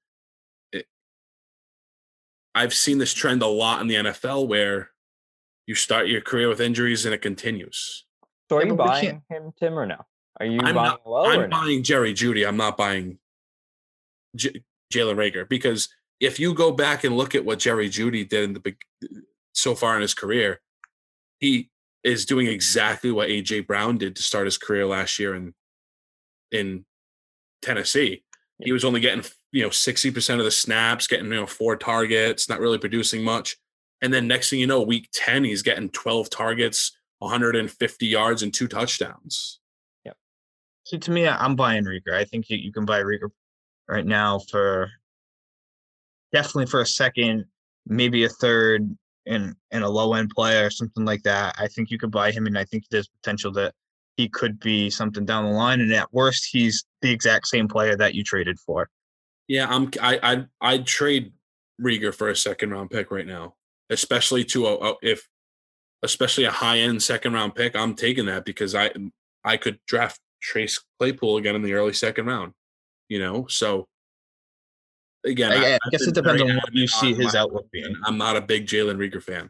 I've seen this trend a lot in the NFL where you start your career with injuries and it continues. So are you buying him, Tim, or no? Are you buying low? I'm buying Jerry Jeudy. I'm not buying Jalen Reagor, because if you go back and look at what Jerry Jeudy did so far in his career, he is doing exactly what AJ Brown did to start his career last year in Tennessee. He was only getting 60% of the snaps, getting 4 targets, not really producing much. And then next thing you know, week 10, he's getting 12 targets, 150 yards, and 2 touchdowns. Yep. So to me, I'm buying Reagor. I think you can buy Reagor right now for definitely for a second, maybe a third, and a low end player, something like that. I think you could buy him, and I think there's potential that he could be something down the line. And at worst, he's the exact same player that you traded for. Yeah, I'd trade Reagor for a second round pick right now, especially especially a high end second round pick. I'm taking that because I could draft Chase Claypool again in the early second round. So again, I guess it depends on what you see his outlook being. I'm not a big Jalen Reagor fan.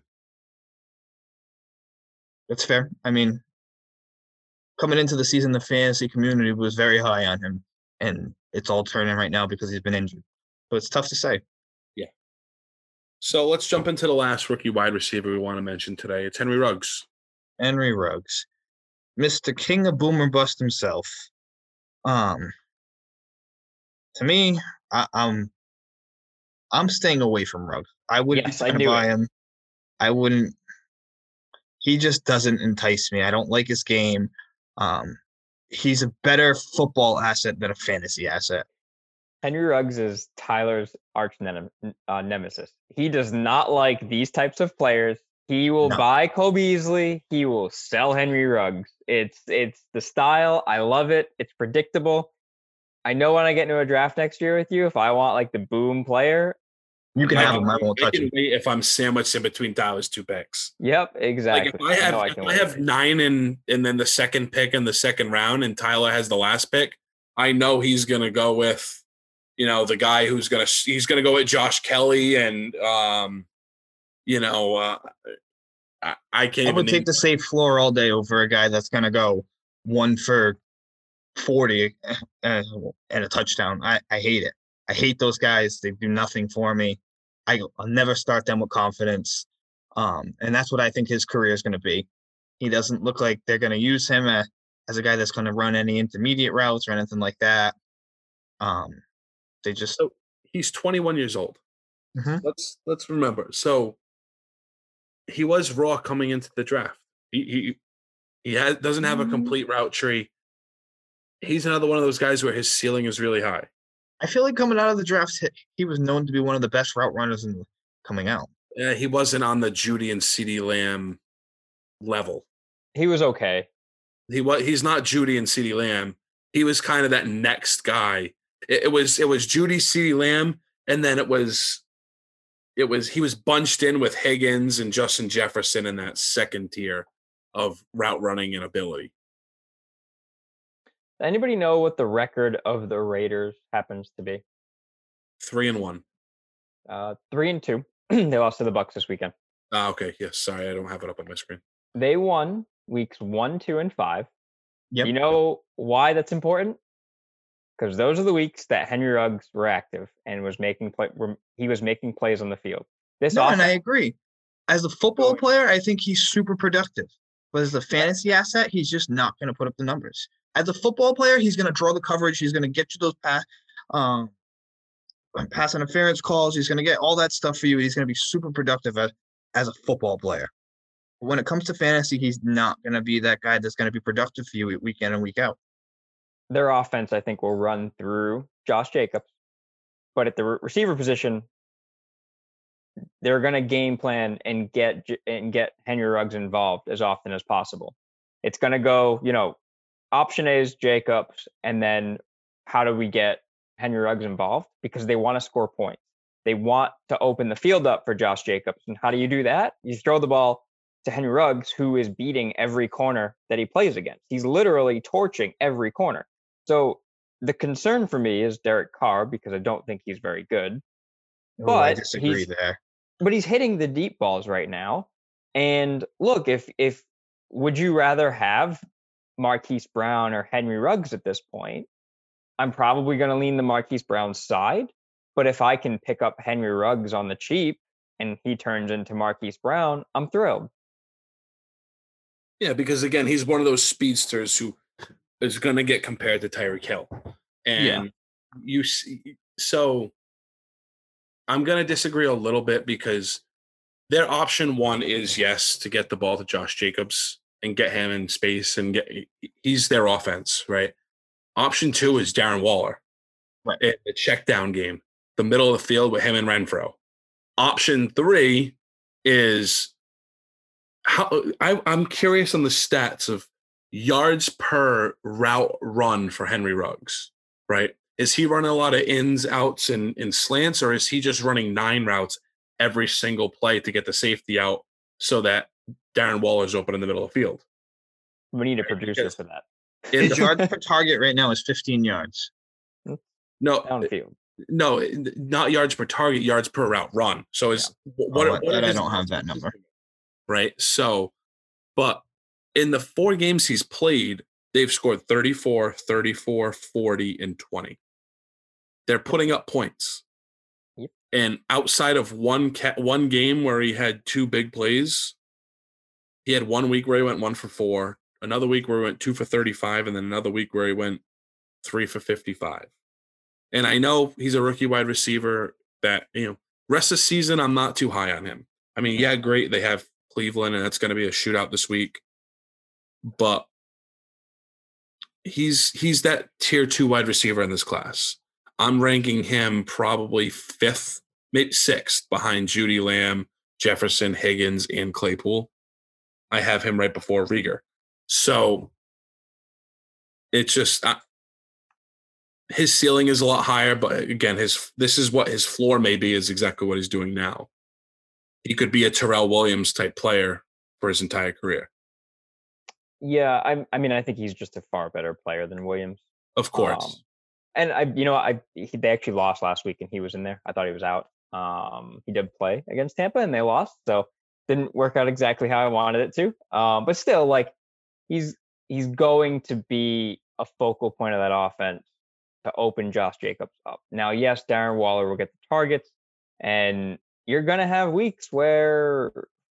That's fair. I mean, coming into the season, the fantasy community was very high on him, and it's all turning right now because he's been injured. So it's tough to say. Yeah. So let's jump into the last rookie wide receiver we want to mention today. It's Henry Ruggs. Henry Ruggs, Mr. King of Boomer Bust himself. To me, I'm staying away from Ruggs. I wouldn't buy him. I wouldn't. He just doesn't entice me. I don't like his game. He's a better football asset than a fantasy asset. Henry Ruggs is Tyler's arch nemesis. He does not like these types of players. He will buy Cole Beasley. He will sell Henry Ruggs. It's the style. I love it. It's predictable. I know when I get into a draft next year with you, if I want like the boom player, you can have him. I won't touch him. If I'm sandwiched in between Tyler's 2 picks. Yep, exactly. Like if I have 9 and then the second pick in the second round, and Tyler has the last pick, I know he's gonna go with, the guy he's gonna go with Josh Kelly, and I can't. I would take the safe floor all day over a guy that's gonna go 1 for 40 and a touchdown. I hate it. I hate those guys. They do nothing for me. I'll never start them with confidence. And that's what I think his career is going to be. He doesn't look like they're going to use him as a guy that's going to run any intermediate routes or anything like that. So he's 21 years old. Mm-hmm. Let's remember. So he was raw coming into the draft. He doesn't have a complete route tree. He's another one of those guys where his ceiling is really high. I feel like coming out of the draft, he was known to be one of the best route runners coming out. Yeah, he wasn't on the Jeudy and CeeDee Lamb level. He was okay. He's not Jeudy and CeeDee Lamb. He was kind of that next guy. It was Jeudy, CeeDee Lamb, and then he was bunched in with Higgins and Justin Jefferson in that second tier of route running and ability. Anybody know what the record of the Raiders happens to be? 3-1. 3-2. They lost to the Bucs this weekend. Okay. Yes. Sorry, I don't have it up on my screen. They won weeks 1, 2, and 5. Yep. You know why that's important? Because those are the weeks that Henry Ruggs were active and was making plays on the field. And I agree. As a football player, I think he's super productive. But as a fantasy asset, he's just not going to put up the numbers. As a football player, he's going to draw the coverage. He's going to get you those pass interference calls. He's going to get all that stuff for you. He's going to be super productive as a football player. When it comes to fantasy, he's not going to be that guy that's going to be productive for you week in and week out. Their offense, I think, will run through Josh Jacobs. But at the receiver position, they're going to game plan and get Henry Ruggs involved as often as possible. It's going to go, option A is Jacobs, and then how do we get Henry Ruggs involved? Because they want to score points. They want to open the field up for Josh Jacobs. And how do you do that? You throw the ball to Henry Ruggs, who is beating every corner that he plays against. He's literally torching every corner. So the concern for me is Derek Carr, because I don't think he's very good. But I disagree there. But he's hitting the deep balls right now. And look, if would you rather have Marquise Brown or Henry Ruggs at this point? I'm probably going to lean the Marquise Brown side. But if I can pick up Henry Ruggs on the cheap and he turns into Marquise Brown, I'm thrilled. Yeah, because again, he's one of those speedsters who is going to get compared to Tyreek Hill. And you see, so I'm going to disagree a little bit because their option one is, yes, to get the ball to Josh Jacobs and get him in space and he's their offense, right? Option two is Darren Waller, right? The check down game, the middle of the field with him and Renfro. Option three is I'm curious on the stats of yards per route run for Henry Ruggs, right? Is he running a lot of ins, outs, and slants, or is he just running 9 routes every single play to get the safety out so that Darren Waller's open in the middle of the field? We need a producer for that. His yards per target right now is 15 yards. No, downfield. No, not yards per target, yards per route run. So is what I don't have that number. Right. So, but in the 4 games he's played, they've scored 34, 34, 40, and 20. They're putting up points. Yep. And outside of one game where he had 2 big plays, he had 1 week where he went 1 for 4, another week where he went 2 for 35, and then another week where he went 3 for 55. And I know he's a rookie wide receiver that, rest of the season, I'm not too high on him. I mean, yeah, great. They have Cleveland, and it's going to be a shootout this week. But he's that tier 2 wide receiver in this class. I'm ranking him probably 5th, maybe 6th behind Jeudy Lamb, Jefferson, Higgins, and Claypool. I have him right before Rieger. So it's just his ceiling is a lot higher, but again, this is what his floor may be, is exactly what he's doing now. He could be a Terrell Williams type player for his entire career. Yeah, I mean, I think he's just a far better player than Williams. Of course. And they actually lost last week, and he was in there. I thought he was out. He did play against Tampa, and they lost, so didn't work out exactly how I wanted it to. But still, like he's going to be a focal point of that offense to open Josh Jacobs up. Now, yes, Darren Waller will get the targets, and you're going to have weeks where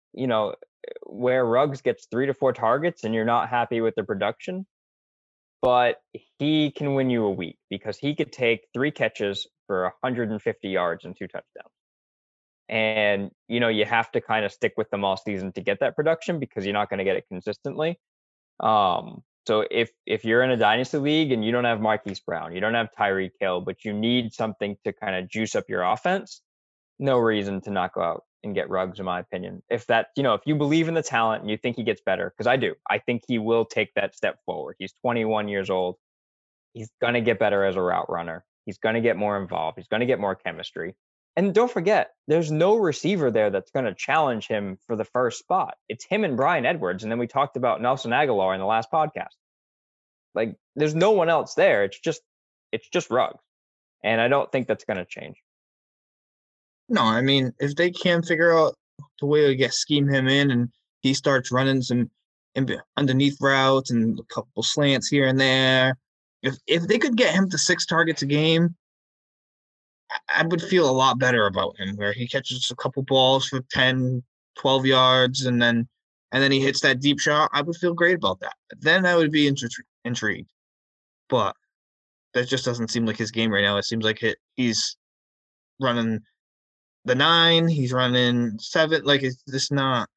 Ruggs gets 3 to 4 targets and you're not happy with the production, but he can win you a week because he could take 3 catches for 150 yards and 2 touchdowns. And, you have to kind of stick with them all season to get that production because you're not going to get it consistently. So if you're in a dynasty league and you don't have Marquise Brown, you don't have Tyreek Hill, but you need something to kind of juice up your offense, no reason to not go out and get Ruggs, in my opinion. If you believe in the talent and you think he gets better, because I do, I think he will take that step forward. He's 21 years old. He's going to get better as a route runner. He's going to get more involved. He's going to get more chemistry. And don't forget, there's no receiver there that's going to challenge him for the first spot. It's him and Bryan Edwards. And then we talked about Nelson Aguilar in the last podcast. Like, there's no one else there. It's just Ruggs. And I don't think that's going to change. No, I mean, if they can figure out the way to scheme him in and he starts running some underneath routes and a couple slants here and there, if they could get him to 6 targets a game, I would feel a lot better about him, where he catches a couple balls for 10, 12 yards and then he hits that deep shot. I would feel great about that. Then I would be intrigued. But that just doesn't seem like his game right now. It seems like he's running the 9, he's running 7. Like, it's just not.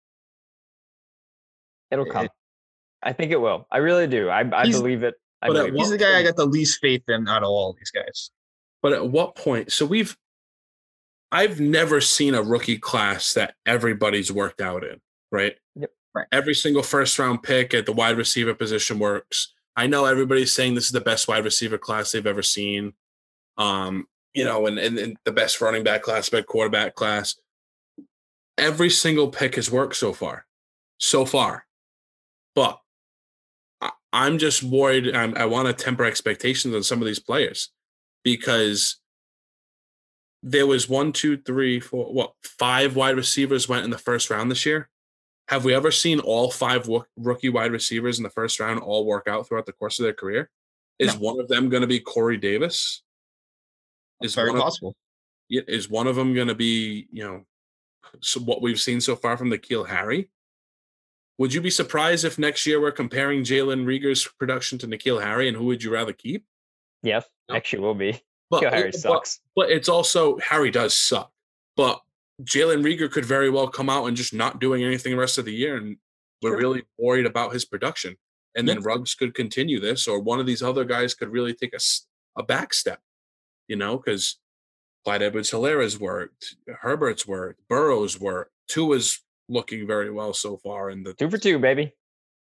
It'll come. I think it will. I really do. I believe it. He's the guy I got the least faith in out of all these guys. But at what point? So I've never seen a rookie class that everybody's worked out in, right? Yep. Right. Every single first-round pick at the wide receiver position works. I know everybody's saying this is the best wide receiver class they've ever seen, and the best running back class, best quarterback class. Every single pick has worked so far. But I'm just worried. I want to temper expectations on some of these players because there was 5 wide receivers went in the first round this year. Have we ever seen all 5 rookie wide receivers in the first round all work out throughout the course of their career? Is one of them going to be Corey Davis? It's very possible. Is one of them going to be, so what we've seen so far from N'Keal Harry? Would you be surprised if next year we're comparing Jalen Reagor's production to N'Keal Harry, and who would you rather keep? Yes, actually will be. But Harry sucks. But it's also, Harry does suck. But Jalen Reagor could very well come out and just not doing anything the rest of the year, and we're really worried about his production. And then Ruggs could continue this, or one of these other guys could really take a back step, because Clyde Edwards-Hilaire's worked, Herbert's worked, Burrow's worked, Tua's looking very well so far. And the 2 for 2, baby.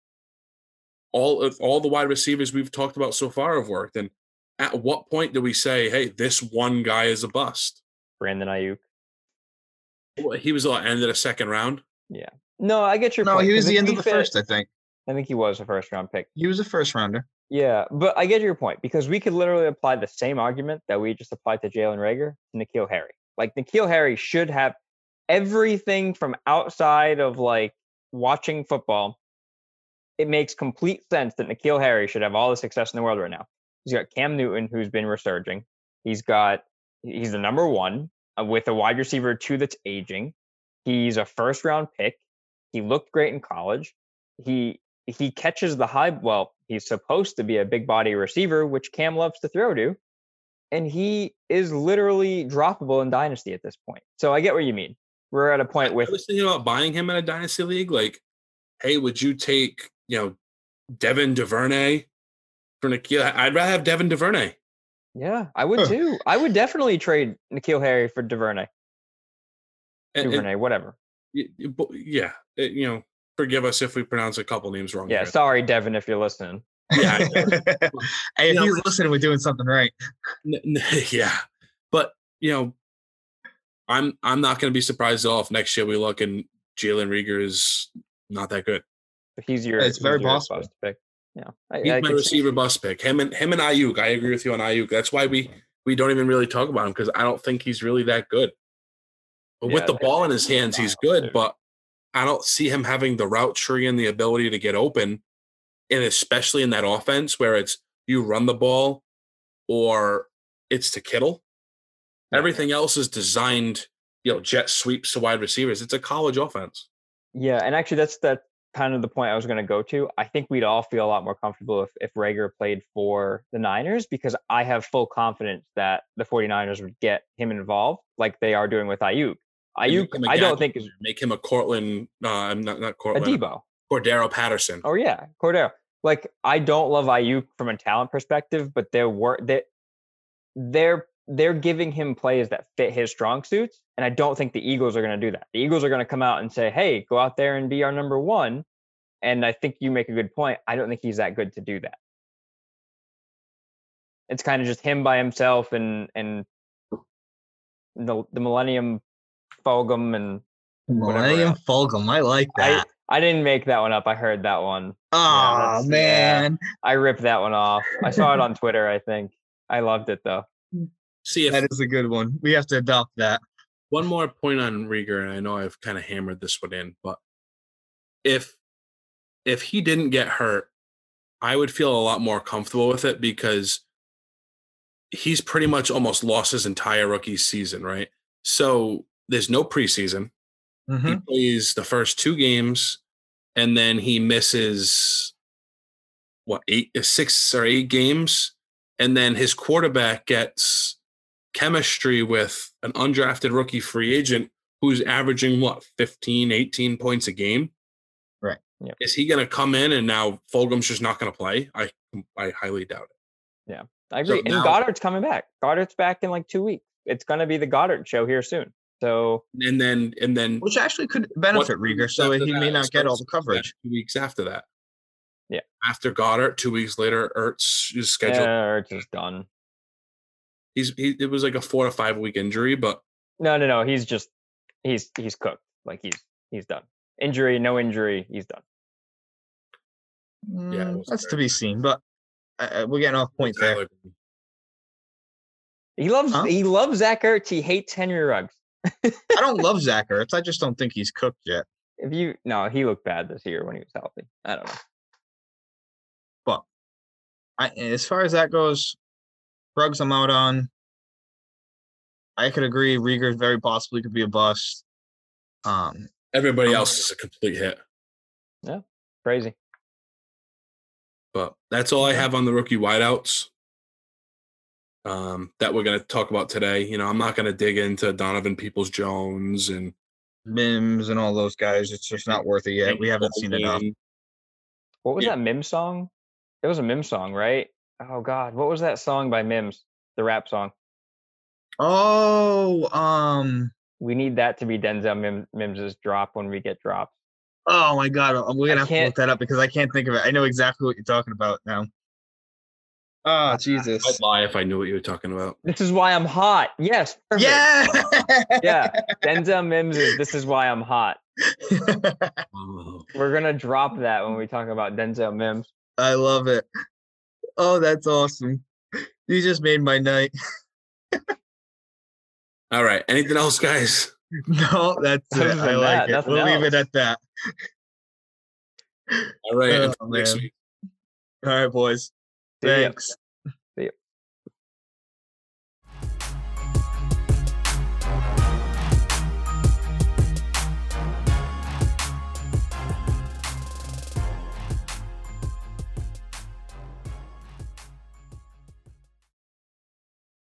All the wide receivers we've talked about so far have worked. And at what point do we say, hey, this one guy is a bust? Brandon Ayuk. He was end of the second round. Yeah. No, I get your point. No, he was the end of the first, I think. I think he was a first-round pick. He was a first-rounder. Yeah, but I get your point because we could literally apply the same argument that we just applied to Jalen Reagor to N'Keal Harry. Like, N'Keal Harry should have everything from outside of, watching football. It makes complete sense that N'Keal Harry should have all the success in the world right now. He's got Cam Newton, who's been resurging. He's the number 1 with a wide receiver 2 that's aging. He's a first-round pick. He looked great in college. He catches the high. Well, he's supposed to be a big body receiver, which Cam loves to throw to. And he is literally droppable in Dynasty at this point. So I get what you mean. We're at a point with. I was thinking about buying him in a Dynasty league. Like, hey, would you take, Devin DuVernay for N'Keal? I'd rather have Devin DuVernay. Yeah, I would too. I would definitely trade N'Keal Harry for DuVernay. Whatever. Yeah. Forgive us if we pronounce a couple names wrong. Yeah, sorry, Devin, if you're listening. Yeah. Hey, if he's listening, we're doing something right. Yeah. But, I'm not going to be surprised at all if next year we look and Jalen Reagor is not that good. It's very possible. Bust pick. Yeah. He's my receiver bust pick. Him and Ayuk. I agree with you on Ayuk. That's why we don't even really talk about him because I don't think he's really that good. But with the ball in his hands, he's good, but I don't see him having the route tree and the ability to get open, and especially in that offense where it's you run the ball or it's to Kittle. Everything else is designed, jet sweeps to wide receivers. It's a college offense. Yeah, and actually that's kind of the point I was going to go to. I think we'd all feel a lot more comfortable if Reagor played for the Niners because I have full confidence that the 49ers would get him involved like they are doing with Ayuk. Ayuk, I don't think is make him a Cortland. Not Cortland. A Debo. Cordero Patterson. Oh yeah, Cordero. Like I don't love Ayuk from a talent perspective, but they're giving him plays that fit his strong suits, and I don't think the Eagles are going to do that. The Eagles are going to come out and say, "Hey, go out there and be our number 1." And I think you make a good point. I don't think he's that good to do that. It's kind of just him by himself and the Millennium Fulgham and Millennium Fulgham. I like that. I didn't make that one up. I heard that one. Oh, man. I ripped that one off. I saw it on Twitter, I think. I loved it, though. That is a good one. We have to adopt that. One more point on Reagor, and I know I've kind of hammered this one in, but if he didn't get hurt, I would feel a lot more comfortable with it because he's pretty much almost lost his entire rookie season, right? So there's no preseason. Mm-hmm. He plays the first 2 games, and then he misses 6 or 8 games, and then his quarterback gets chemistry with an undrafted rookie free agent who's averaging 15, 18 points a game. Right. Yep. Is he going to come in and now Fulgham's just not going to play? I highly doubt it. Yeah, I agree. So and Goddard's coming back. Goddard's back in 2 weeks. It's going to be the Goddard show here soon. So and then Which actually could benefit Rieger, so he may not get all the coverage. 2 weeks after that. Yeah. After Goddard, 2 weeks later, Ertz is scheduled. yeah, Ertz is done. It was like a 4 to 5 week injury, but No. He's cooked. Like he's done. Injury, no injury, he's done. Yeah, it was That's to very be seen, but we're getting off point there. Tyler, He loves Huh? Zach Ertz. He hates Henry Ruggs. I don't love Zach Ertz. I just don't think he's cooked yet. He looked bad this year when he was healthy. I don't know. But as far as that goes, Ruggs I'm out on. I could agree. Rieger very possibly could be a bust. everybody else is a complete hit. Yeah, crazy. But that's all I have on the rookie wideouts that we're going to talk about today. You know, I'm not going to dig into Donovan Peoples-Jones and Mims and all those guys. It's just not worth it yet. We haven't seen enough. What was Yeah. that Mims song? It was a Mims song, right? Oh God, what was that song by Mims? The rap song. Oh, We need that to be Denzel Mims's drop when we get dropped. oh my God. We're gonna have to can't- look that up because I can't think of it. I know exactly what you're talking about now. Oh, Jesus. I'd lie if I knew what you were talking about. This is why I'm hot. Yes. Perfect. Yeah. Yeah. Denzel Mims is This Is Why I'm Hot. Oh. We're gonna drop that when we talk about Denzel Mims. I love it. Oh, that's awesome. You just made my night. All right. Anything else, guys? No, that's Other it. than I like that, it. nothing We'll leave else. it at that. All right. Oh, until next man. week. All right, boys. See ya. Thanks.